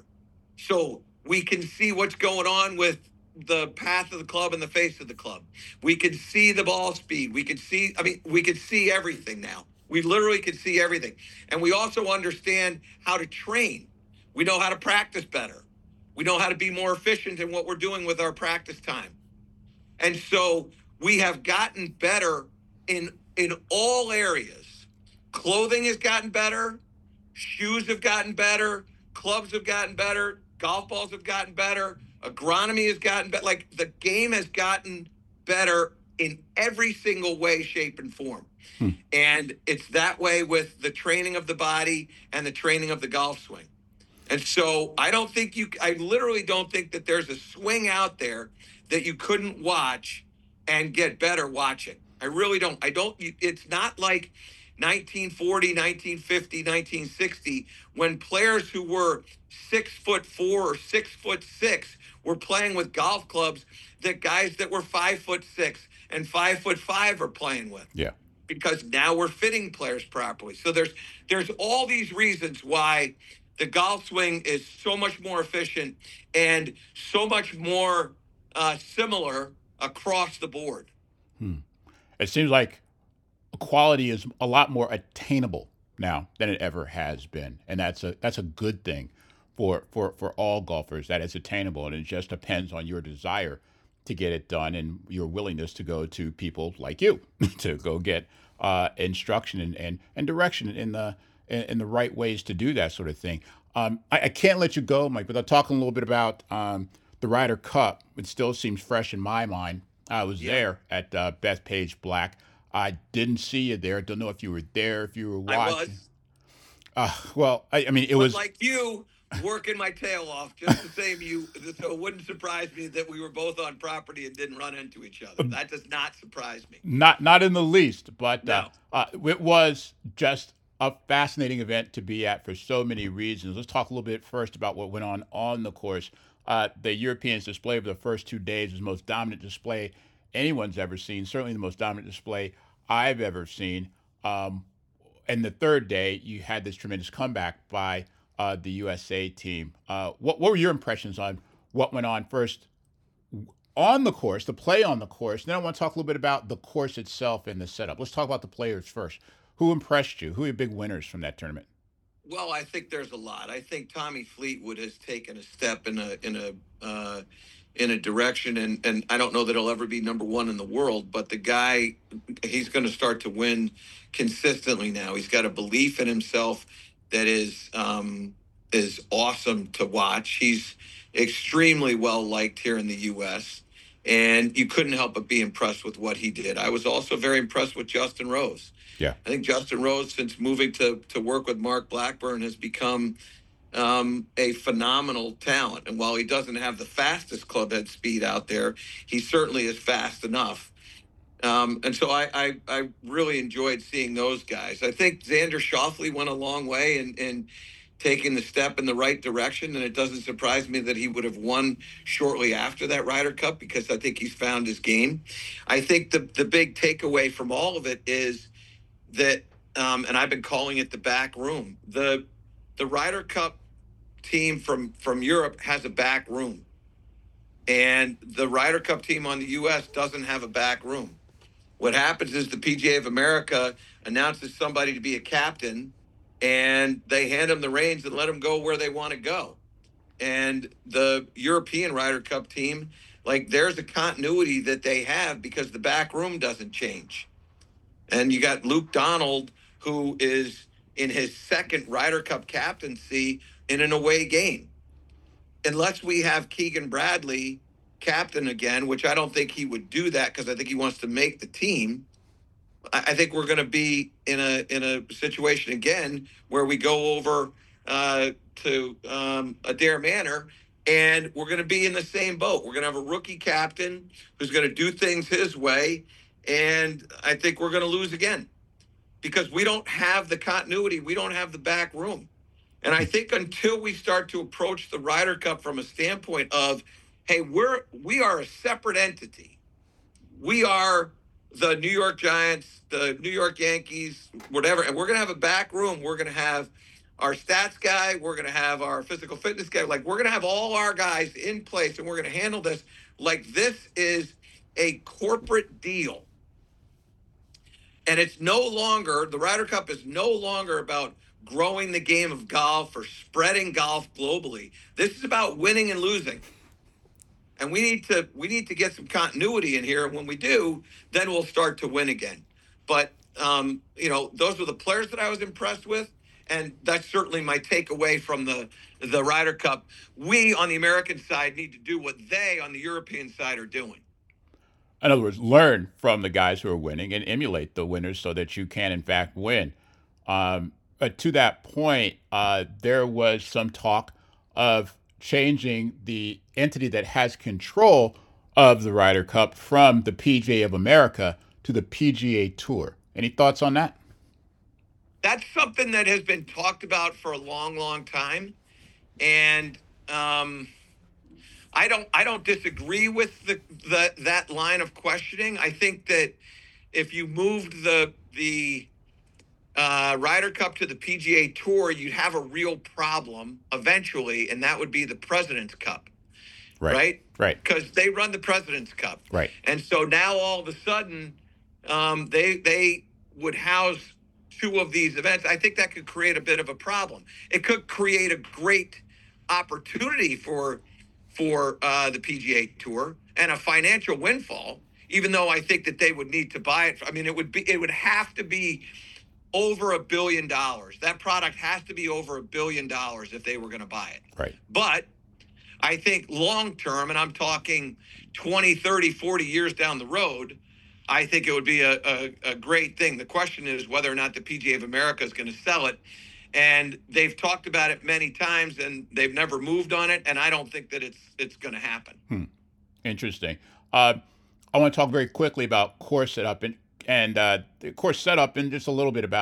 Speaker 4: So we can see what's going on with the path of the club and the face of the club. We can see the ball speed. We can see, I mean, we can see everything now. We literally can see everything. And we also understand how to train. We know how to practice better. We know how to be more efficient in what we're doing with our practice time. And so we have gotten better in in all areas. Clothing has gotten better. Shoes have gotten better. Clubs have gotten better. Golf balls have gotten better. Agronomy has gotten better. Like the game has gotten better in every single way, shape, and form. Hmm. And it's that way with the training of the body and the training of the golf swing. And so I don't think you, I literally don't think that there's a swing out there that you couldn't watch and get better watching. I really don't. I don't, it's not like nineteen forty, nineteen fifty, nineteen sixty, when players who were six foot four or six foot six were playing with golf clubs that guys that were five foot six and five foot five are playing with.
Speaker 2: Yeah.
Speaker 4: Because now we're fitting players properly. So there's there's all these reasons why the golf swing is so much more efficient and so much more uh, similar across the board.
Speaker 2: Hmm. It seems like quality is a lot more attainable now than it ever has been, and that's a that's a good thing for for for all golfers, that it's attainable, and it just depends on your desire to get it done and your willingness to go to people like you to go get uh, instruction and, and and direction in the in, in the right ways to do that sort of thing. Um, I, I can't let you go, Mike, without talking a little bit about um, the Ryder Cup. It still seems fresh in my mind. I was yeah. there at uh, Bethpage Black. I didn't see you there. Don't know if you were there, if you were watching.
Speaker 4: I was.
Speaker 2: Uh, well, I, I mean, it
Speaker 4: but
Speaker 2: was
Speaker 4: like you, working my tail off, just the same. You, so it wouldn't surprise me that we were both on property and didn't run into each other. That does not surprise me.
Speaker 2: Not, not in the least. But
Speaker 4: no.
Speaker 2: uh, uh, it was just a fascinating event to be at for so many reasons. Let's talk a little bit first about what went on on the course. Uh, the Europeans' display of the first two days was the most dominant display anyone's ever seen, certainly the most dominant display I've ever seen. Um, and the third day, you had this tremendous comeback by uh, the U S A team. Uh, what, what were your impressions on what went on first on the course, the play on the course? Then I want to talk a little bit about the course itself and the setup. Let's talk about the players first. Who impressed you? Who are your big winners from that tournament?
Speaker 4: Well, I think there's a lot. I think Tommy Fleetwood has taken a step in a in a uh, in a direction, and and I don't know that he'll ever be number one in the world, but the guy, he's going to start to win consistently now. He's got a belief in himself that is um, is awesome to watch. He's extremely well liked here in the U S, and you couldn't help but be impressed with what he did. I was also very impressed with Justin Rose.
Speaker 2: Yeah,
Speaker 4: I think Justin Rose, since moving to to work with Mark Blackburn, has become um, a phenomenal talent. And while he doesn't have the fastest club head speed out there, he certainly is fast enough. Um, and so I, I I really enjoyed seeing those guys. I think Xander Schauffele went a long way in, in taking the step in the right direction, and it doesn't surprise me that he would have won shortly after that Ryder Cup, because I think he's found his game. I think the the big takeaway from all of it is that, um, and I've been calling it the back room. The the Ryder Cup team from, from Europe has a back room, and the Ryder Cup team on the U S doesn't have a back room. What happens is the P G A of America announces somebody to be a captain, and they hand them the reins and let them go where they want to go. And the European Ryder Cup team, like, there's a continuity that they have because the back room doesn't change. And you got Luke Donald, who is in his second Ryder Cup captaincy in an away game. Unless we have Keegan Bradley captain again, which I don't think he would do that because I think he wants to make the team, I think we're going to be in a in a situation again where we go over uh, to um, Adair Manor, and we're going to be in the same boat. We're going to have a rookie captain who's going to do things his way, and I think we're going to lose again because we don't have the continuity. We don't have the back room. And I think until we start to approach the Ryder Cup from a standpoint of, hey, we're we are a separate entity. We are the New York Giants, the New York Yankees, whatever, and we're going to have a back room. We're going to have our stats guy. We're going to have our physical fitness guy. Like, we're going to have all our guys in place, and we're going to handle this like this is a corporate deal. And it's no longer, the Ryder Cup is no longer about growing the game of golf or spreading golf globally. This is about winning and losing. And we need to we need to get some continuity in here. And when we do, then we'll start to win again. But, um, you know, those were the players that I was impressed with. And that's certainly my takeaway from the, the Ryder Cup. We on the American side need to do what they on the European side are doing.
Speaker 2: In other words, learn from the guys who are winning and emulate the winners so that you can, in fact, win. Um, but to that point, uh, there was some talk of changing the entity that has control of the Ryder Cup from the P G A of America to the P G A Tour. Any thoughts on that?
Speaker 4: That's something that has been talked about for a long, long time. And um, I don't I don't disagree with the, the that line of questioning. I think that if you moved the the Uh, Ryder Cup to the P G A Tour, you'd have a real problem eventually, and that would be the President's Cup,
Speaker 2: right?
Speaker 4: Right.
Speaker 2: Right.
Speaker 4: Because they run the President's Cup,
Speaker 2: right?
Speaker 4: And so now all of a sudden, um, they they would house two of these events. I think that could create a bit of a problem. It could create a great opportunity for for uh, the P G A Tour and a financial windfall. Even though I think that they would need to buy it. I mean, it would be it would have to be over a billion dollars. That product has to be over a billion dollars if they were going to buy it.
Speaker 2: Right.
Speaker 4: But I think long term, and I'm talking twenty, thirty, forty years down the road, I think it would be a, a, a great thing. The question is whether or not the P G A of America is going to sell it. And they've talked about it many times, and they've never moved on it. And I don't think that it's it's going to happen.
Speaker 2: Hmm. Interesting. Uh, I want to talk very quickly about course setup and and uh, the course setup, and just a little bit about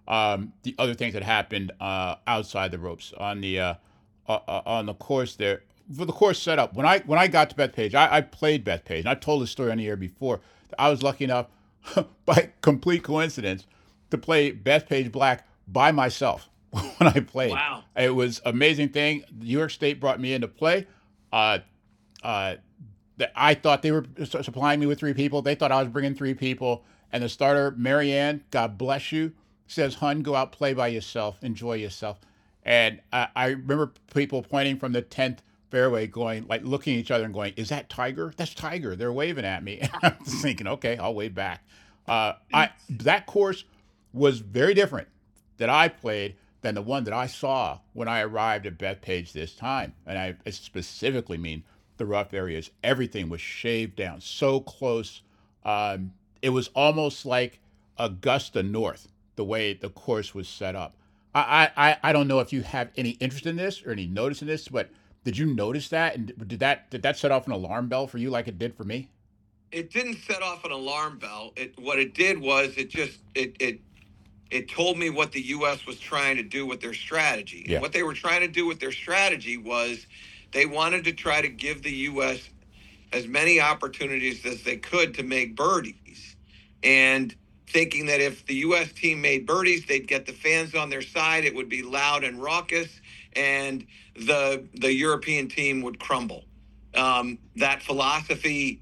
Speaker 2: um, the other things that happened uh, outside the ropes on the uh, uh, uh, on the course there. For the course setup, when I when I got to Bethpage, I, I played Bethpage, and I've told this story on the air before. I was lucky enough, by complete coincidence, to play Bethpage Black by myself when I played.
Speaker 4: Wow.
Speaker 2: It was an amazing thing. New York State brought me into play. Uh, uh, I thought they were supplying me with three people. They thought I was bringing three people. And the starter, Marianne, God bless you, says, "Hun, go out, play by yourself, enjoy yourself." And I, I remember people pointing from the tenth fairway, going, like, looking at each other and going, "Is that Tiger? That's Tiger." They're waving at me. And I'm thinking, okay, I'll wave back. Uh, I that course was very different that I played than the one that I saw when I arrived at Bethpage this time. And I specifically mean the rough areas. Everything was shaved down so close. Um, it was almost like Augusta North, the way the course was set up. I, I, I don't know if you have any interest in this or any notice in this, but did you notice that? And did that did that set off an alarm bell for you like it did for me?
Speaker 4: It didn't set off an alarm bell. It what it did was it just it it it told me what the U S was trying to do with their strategy.
Speaker 2: Yeah.
Speaker 4: And what they were trying to do with their strategy was they wanted to try to give the U S as many opportunities as they could to make birdies. And thinking that if the U S team made birdies, they'd get the fans on their side. It would be loud and raucous, and the the European team would crumble. Um, that philosophy,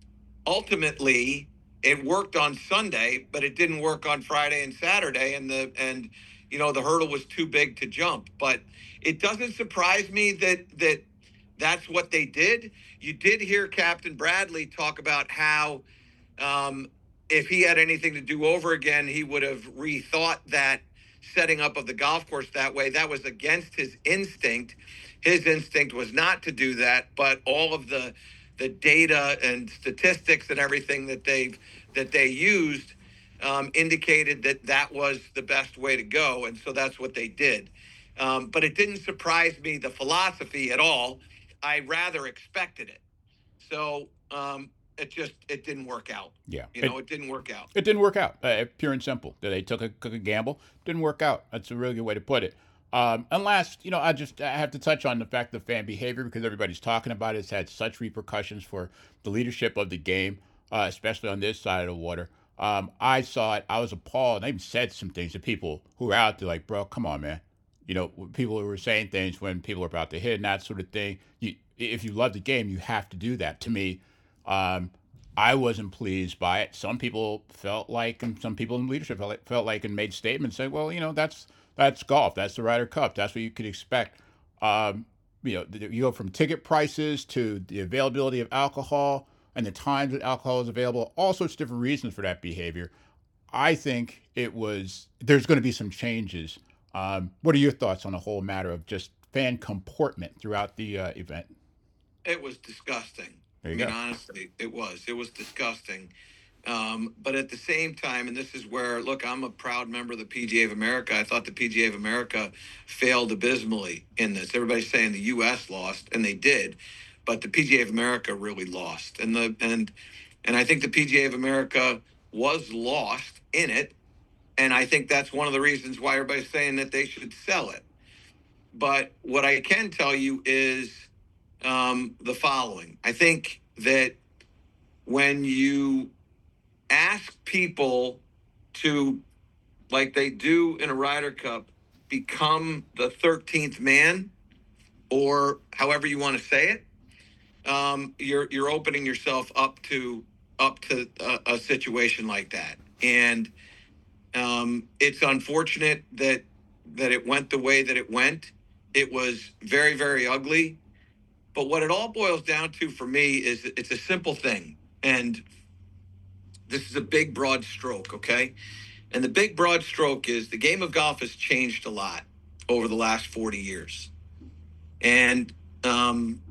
Speaker 4: ultimately, it worked on Sunday, but it didn't work on Friday and Saturday, and the and you know the hurdle was too big to jump. But it doesn't surprise me that that that's what they did. You did hear Captain Bradley talk about how um, if he had anything to do over again, he would have rethought that setting up of the golf course that way. That was against his instinct. His instinct was not to do that, but all of the the data and statistics and everything that they've that they used um, indicated that that was the best way to go, and so that's what they did. Um, but it didn't surprise me, the philosophy, at all. I rather expected it. So um, it just it didn't work out.
Speaker 2: Yeah,
Speaker 4: you know, it, it didn't work out.
Speaker 2: It didn't work out. Uh, pure and simple. They took a, took a gamble. Didn't work out. That's a really good way to put it. Um, and last, you know, I just I have to touch on the fact of fan behavior, because everybody's talking about it. It's had such repercussions for the leadership of the game, uh, especially on this side of the water. Um, I saw it. I was appalled. And I even said some things to people who were out there, like, "Bro, come on, man." You know, people who were saying things when people were about to hit and that sort of thing. You, if you love the game, you have to do that. To me, um, I wasn't pleased by it. Some people felt like, and some people in leadership felt like, felt like and made statements saying, "Well, you know, that's that's golf. That's the Ryder Cup. That's what you could expect." Um, you know, you go from ticket prices to the availability of alcohol and the times that alcohol is available, all sorts of different reasons for that behavior. I think it was, there's going to be some changes. Um, what are your thoughts on the whole matter of just fan comportment throughout the uh, event?
Speaker 4: It was disgusting.
Speaker 2: There you
Speaker 4: I mean,
Speaker 2: go.
Speaker 4: honestly, it was. It was disgusting. Um, but at the same time, and this is where, look, I'm a proud member of the P G A of America. I thought the P G A of America failed abysmally in this. Everybody's saying the U S lost, and they did, but the P G A of America really lost. And the and and I think the P G A of America was lost in it, and I think that's one of the reasons why everybody's saying that they should sell it. But what I can tell you is um, the following. I think that when you ask people to, like they do in a Ryder Cup, become the thirteenth man, or however you want to say it, um, you're you're opening yourself up to up to a, a situation like that. And um, it's unfortunate that that it went the way that it went. It was very, very ugly. But what it all boils down to for me is it's a simple thing. And this is a big, broad stroke, okay? And the big, broad stroke is the game of golf has changed a lot over the last forty years. And um,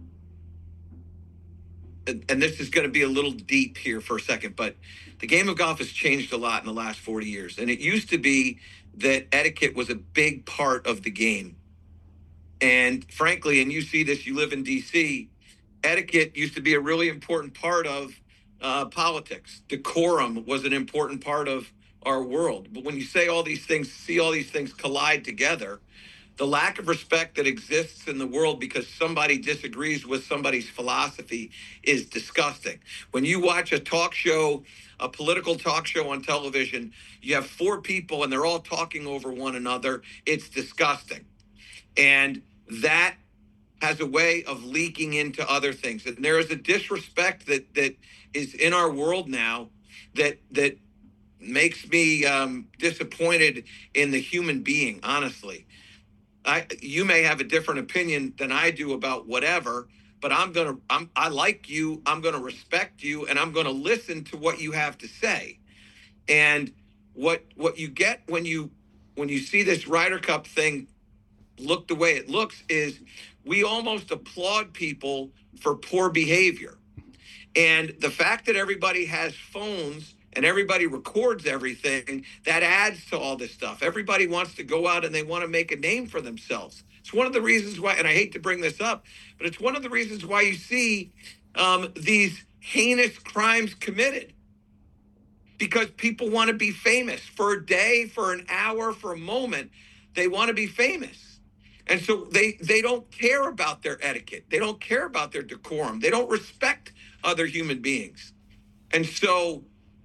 Speaker 4: and this is going to be a little deep here for a second, but the game of golf has changed a lot in the last forty years. And it used to be that etiquette was a big part of the game. And frankly, and you see this, you live in D C, etiquette used to be a really important part of uh, politics. Decorum was an important part of our world. But when you say all these things, see all these things collide together, the lack of respect that exists in the world because somebody disagrees with somebody's philosophy is disgusting. When you watch a talk show, a political talk show on television, you have four people and they're all talking over one another. It's disgusting. And that has a way of leaking into other things. And there is a disrespect that that is in our world now that that makes me um, disappointed in the human being, honestly. I, you may have a different opinion than I do about whatever, but I'm gonna, I'm, I like you. I'm gonna respect you, and I'm gonna listen to what you have to say. And what what you get when you when you see this Ryder Cup thing look the way it looks is we almost applaud people for poor behavior. And the fact that everybody has phones and everybody records everything, that adds to all this stuff. Everybody wants to go out and they want to make a name for themselves. It's one of the reasons why, and I hate to bring this up, but it's one of the reasons why you see um, these heinous crimes committed. Because people want to be famous for a day, for an hour, for a moment. They want to be famous. And so they, they don't care about their etiquette. They don't care about their decorum. They don't respect other human beings. And so,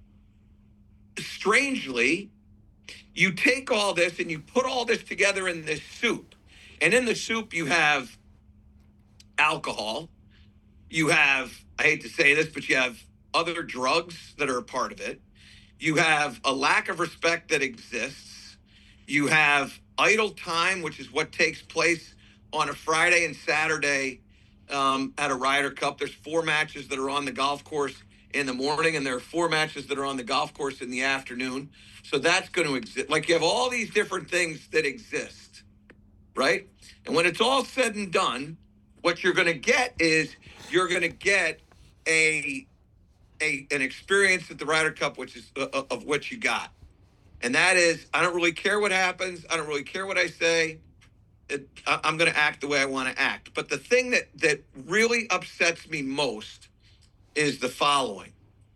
Speaker 4: strangely, you take all this and you put all this together in this soup. And in the soup, you have alcohol. You have, I hate to say this, but you have other drugs that are a part of it. You have a lack of respect that exists. You have idle time, which is what takes place on a Friday and Saturday um, at a Ryder Cup. There's four matches that are on the golf course in the morning, and there are four matches that are on the golf course in the afternoon. So that's going to exist. Like, you have all these different things that exist, right? And when it's all said and done, what you're going to get is you're going to get a, a an experience at the Ryder Cup, which is uh, of what you got. And that is, I don't really care what happens. I don't really care what I say. It, I, I'm going to act the way I want to act. But the thing that, that really upsets me most is the following.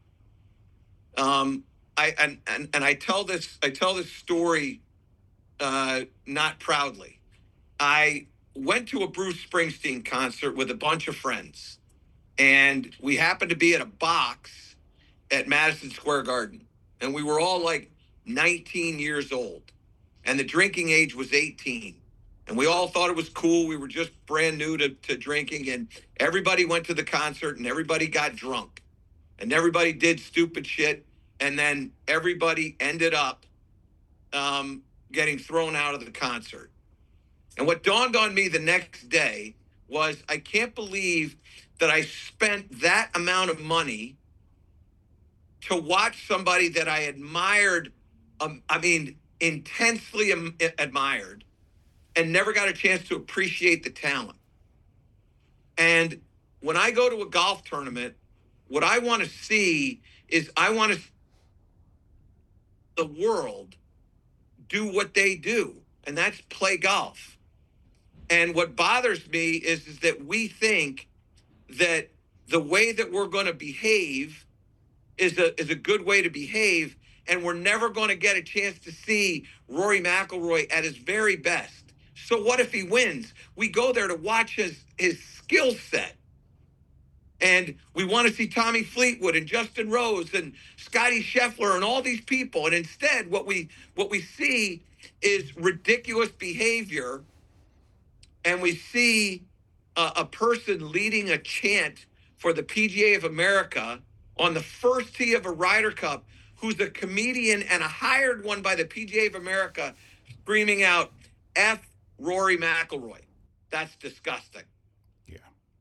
Speaker 4: Um, I and, and and I tell this I tell this story uh, not proudly. I went to a Bruce Springsteen concert with a bunch of friends, and we happened to be at a box at Madison Square Garden, and we were all like nineteen years old, and the drinking age was eighteen. And we all thought it was cool. We were just brand new to, to drinking, and everybody went to the concert and everybody got drunk and everybody did stupid shit. And then everybody ended up um, getting thrown out of the concert. And what dawned on me the next day was, I can't believe that I spent that amount of money to watch somebody that I admired, um, I mean, intensely am- admired, and never got a chance to appreciate the talent. And when I go to a golf tournament, what I want to see is I want to see the world do what they do, and that's play golf. And what bothers me is, is that we think that the way that we're going to behave is a is a good way to behave, and we're never going to get a chance to see Rory McIlroy at his very best. So what if he wins? We go there to watch his, his skill set. And we want to see Tommy Fleetwood and Justin Rose and Scotty Scheffler and all these people. And instead, what we what we see is ridiculous behavior. And we see a, a person leading a chant for the P G A of America on the first tee of a Ryder Cup, who's a comedian and a hired one by the P G A of America, screaming out, F Rory McIlroy. That's disgusting.
Speaker 2: Yeah.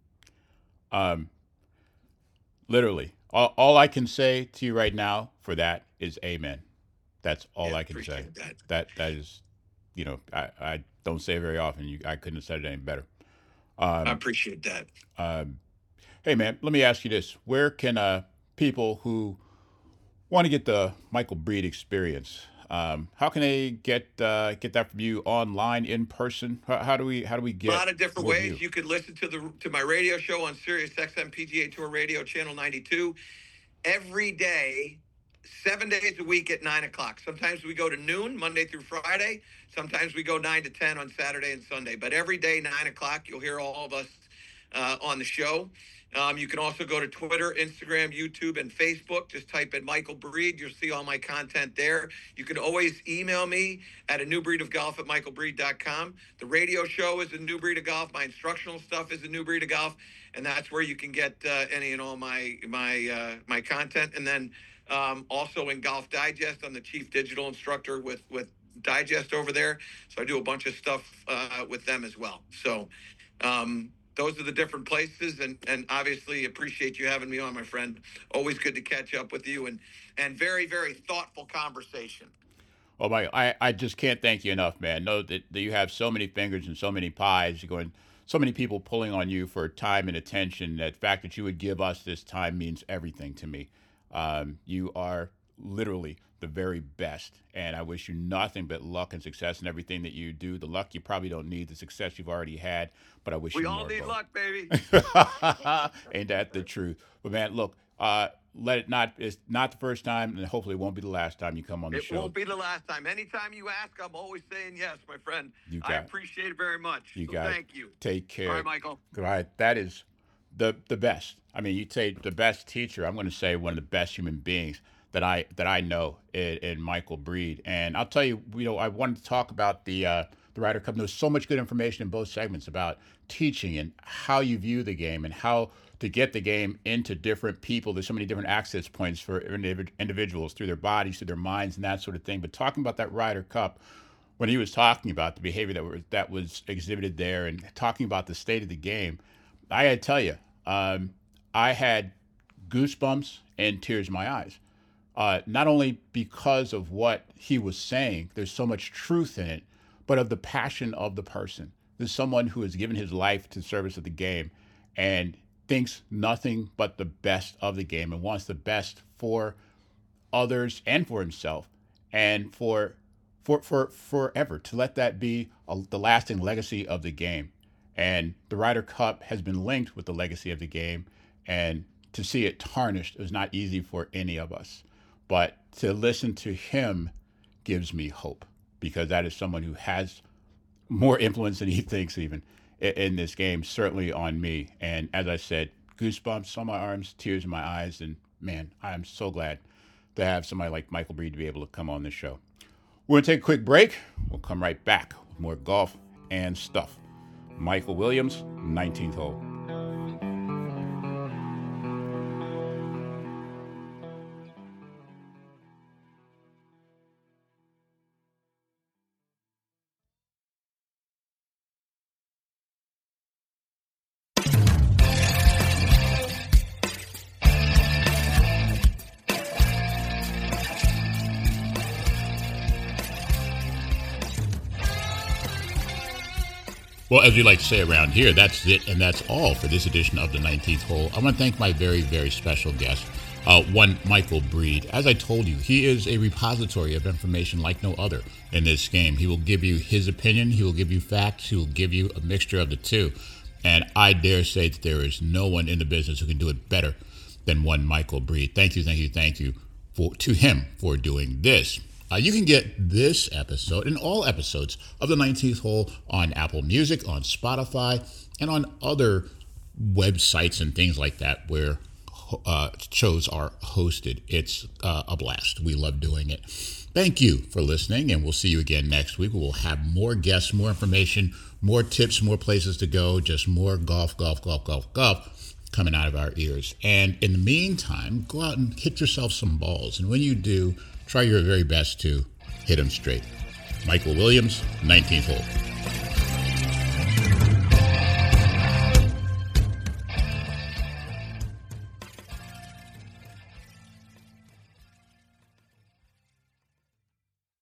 Speaker 2: Um. Literally, all, all I can say to you right now for that is amen. That's all
Speaker 4: Yeah,
Speaker 2: I can say.
Speaker 4: appreciate that.
Speaker 2: That that is, you know, I, I don't say it very often. You, I couldn't have said it any better. Um,
Speaker 4: I appreciate that.
Speaker 2: um, hey man, let me ask you this: where can uh people who want to get the Michael Breed experience, um, how can they get uh, get that from you online, in person? How, how do we how do we get
Speaker 4: A lot of different
Speaker 2: with
Speaker 4: ways.
Speaker 2: you?
Speaker 4: You could listen to the to my radio show on Sirius X M P G A Tour Radio, Channel ninety-two, every day, seven days a week at nine o'clock. Sometimes we go to noon, Monday through Friday. Sometimes we go nine to ten on Saturday and Sunday. But every day, nine o'clock, you'll hear all of us uh, on the show. Um, you can also go to Twitter, Instagram, YouTube, and Facebook. Just type in Michael Breed. You'll see all my content there. You can always email me at a new breed of golf at michael breed dot com. The radio show is a New Breed of Golf. My instructional stuff is a New Breed of Golf. And that's where you can get uh, any and all my my uh, my content. And then um, also in Golf Digest, I'm the chief digital instructor with, with Digest over there. So I do a bunch of stuff uh, with them as well. So um those are the different places, and, and obviously appreciate you having me on, my friend. Always good to catch up with you, and, and very, very thoughtful conversation.
Speaker 2: Well, Mike, I, I just can't thank you enough, man. Know that, that you have so many fingers and so many pies. You're going, so many people pulling on you for time and attention. That fact that you would give us this time means everything to me. Um, you are literally the very best, and I wish you nothing but luck and success in everything that you do. The luck you probably don't need, the success you've already had, but I wish
Speaker 4: we
Speaker 2: you
Speaker 4: all
Speaker 2: more
Speaker 4: need
Speaker 2: both.
Speaker 4: luck, baby.
Speaker 2: Ain't that the truth? But man, look, uh, let it not, it's not the first time, and hopefully it won't be the last time you come on the
Speaker 4: it
Speaker 2: show.
Speaker 4: It won't be the last time. Anytime you ask, I'm always saying yes, my friend.
Speaker 2: You got
Speaker 4: I
Speaker 2: it.
Speaker 4: appreciate it very much.
Speaker 2: You
Speaker 4: so
Speaker 2: got
Speaker 4: thank
Speaker 2: it.
Speaker 4: you.
Speaker 2: Take care.
Speaker 4: All right, Michael.
Speaker 2: All right, that is the the best. I mean, you'd say the best teacher. I'm going to say one of the best human beings that I that I know in, in Michael Breed. And I'll tell you, you know, I wanted to talk about the uh, the Ryder Cup. There's so much good information in both segments about teaching and how you view the game and how to get the game into different people. There's so many different access points for individ- individuals through their bodies, through their minds, and that sort of thing. But talking about that Ryder Cup, when he was talking about the behavior that was that was exhibited there and talking about the state of the game, I got to tell you, um, I had goosebumps and tears in my eyes. Uh, not only because of what he was saying, there's so much truth in it, but of the passion of the person. There's someone who has given his life to service of the game and thinks nothing but the best of the game and wants the best for others and for himself and for for for forever, to let that be a, the lasting legacy of the game. And the Ryder Cup has been linked with the legacy of the game, and to see it tarnished is not easy for any of us. But to listen to him gives me hope, because that is someone who has more influence than he thinks even in, in this game, certainly on me. And as I said, goosebumps on my arms, tears in my eyes. And man, I'm so glad to have somebody like Michael Breed to be able to come on this show. We're going to take a quick break. We'll come right back with more golf and stuff. Michael Williams, nineteenth hole. Well, as we like to say around here, that's it, and that's all for this edition of the nineteenth hole. I want to thank my very, very special guest, uh, one Michael Breed. As I told you, he is a repository of information like no other in this game. He will give you his opinion, he will give you facts, he will give you a mixture of the two. And I dare say that there is no one in the business who can do it better than one Michael Breed. Thank you, thank you, thank you for to him for doing this. Uh, you can get this episode and all episodes of the nineteenth hole on Apple Music, on Spotify, and on other websites and things like that where uh, shows are hosted. It's uh, a blast. We love doing it. Thank you for listening, and we'll see you again next week. We will have more guests, more information, more tips, more places to go, just more golf, golf, golf, golf, golf coming out of our ears. And in the meantime, go out and hit yourself some balls. And when you do, try your very best to hit them straight. Michael Williams, nineteenth hole.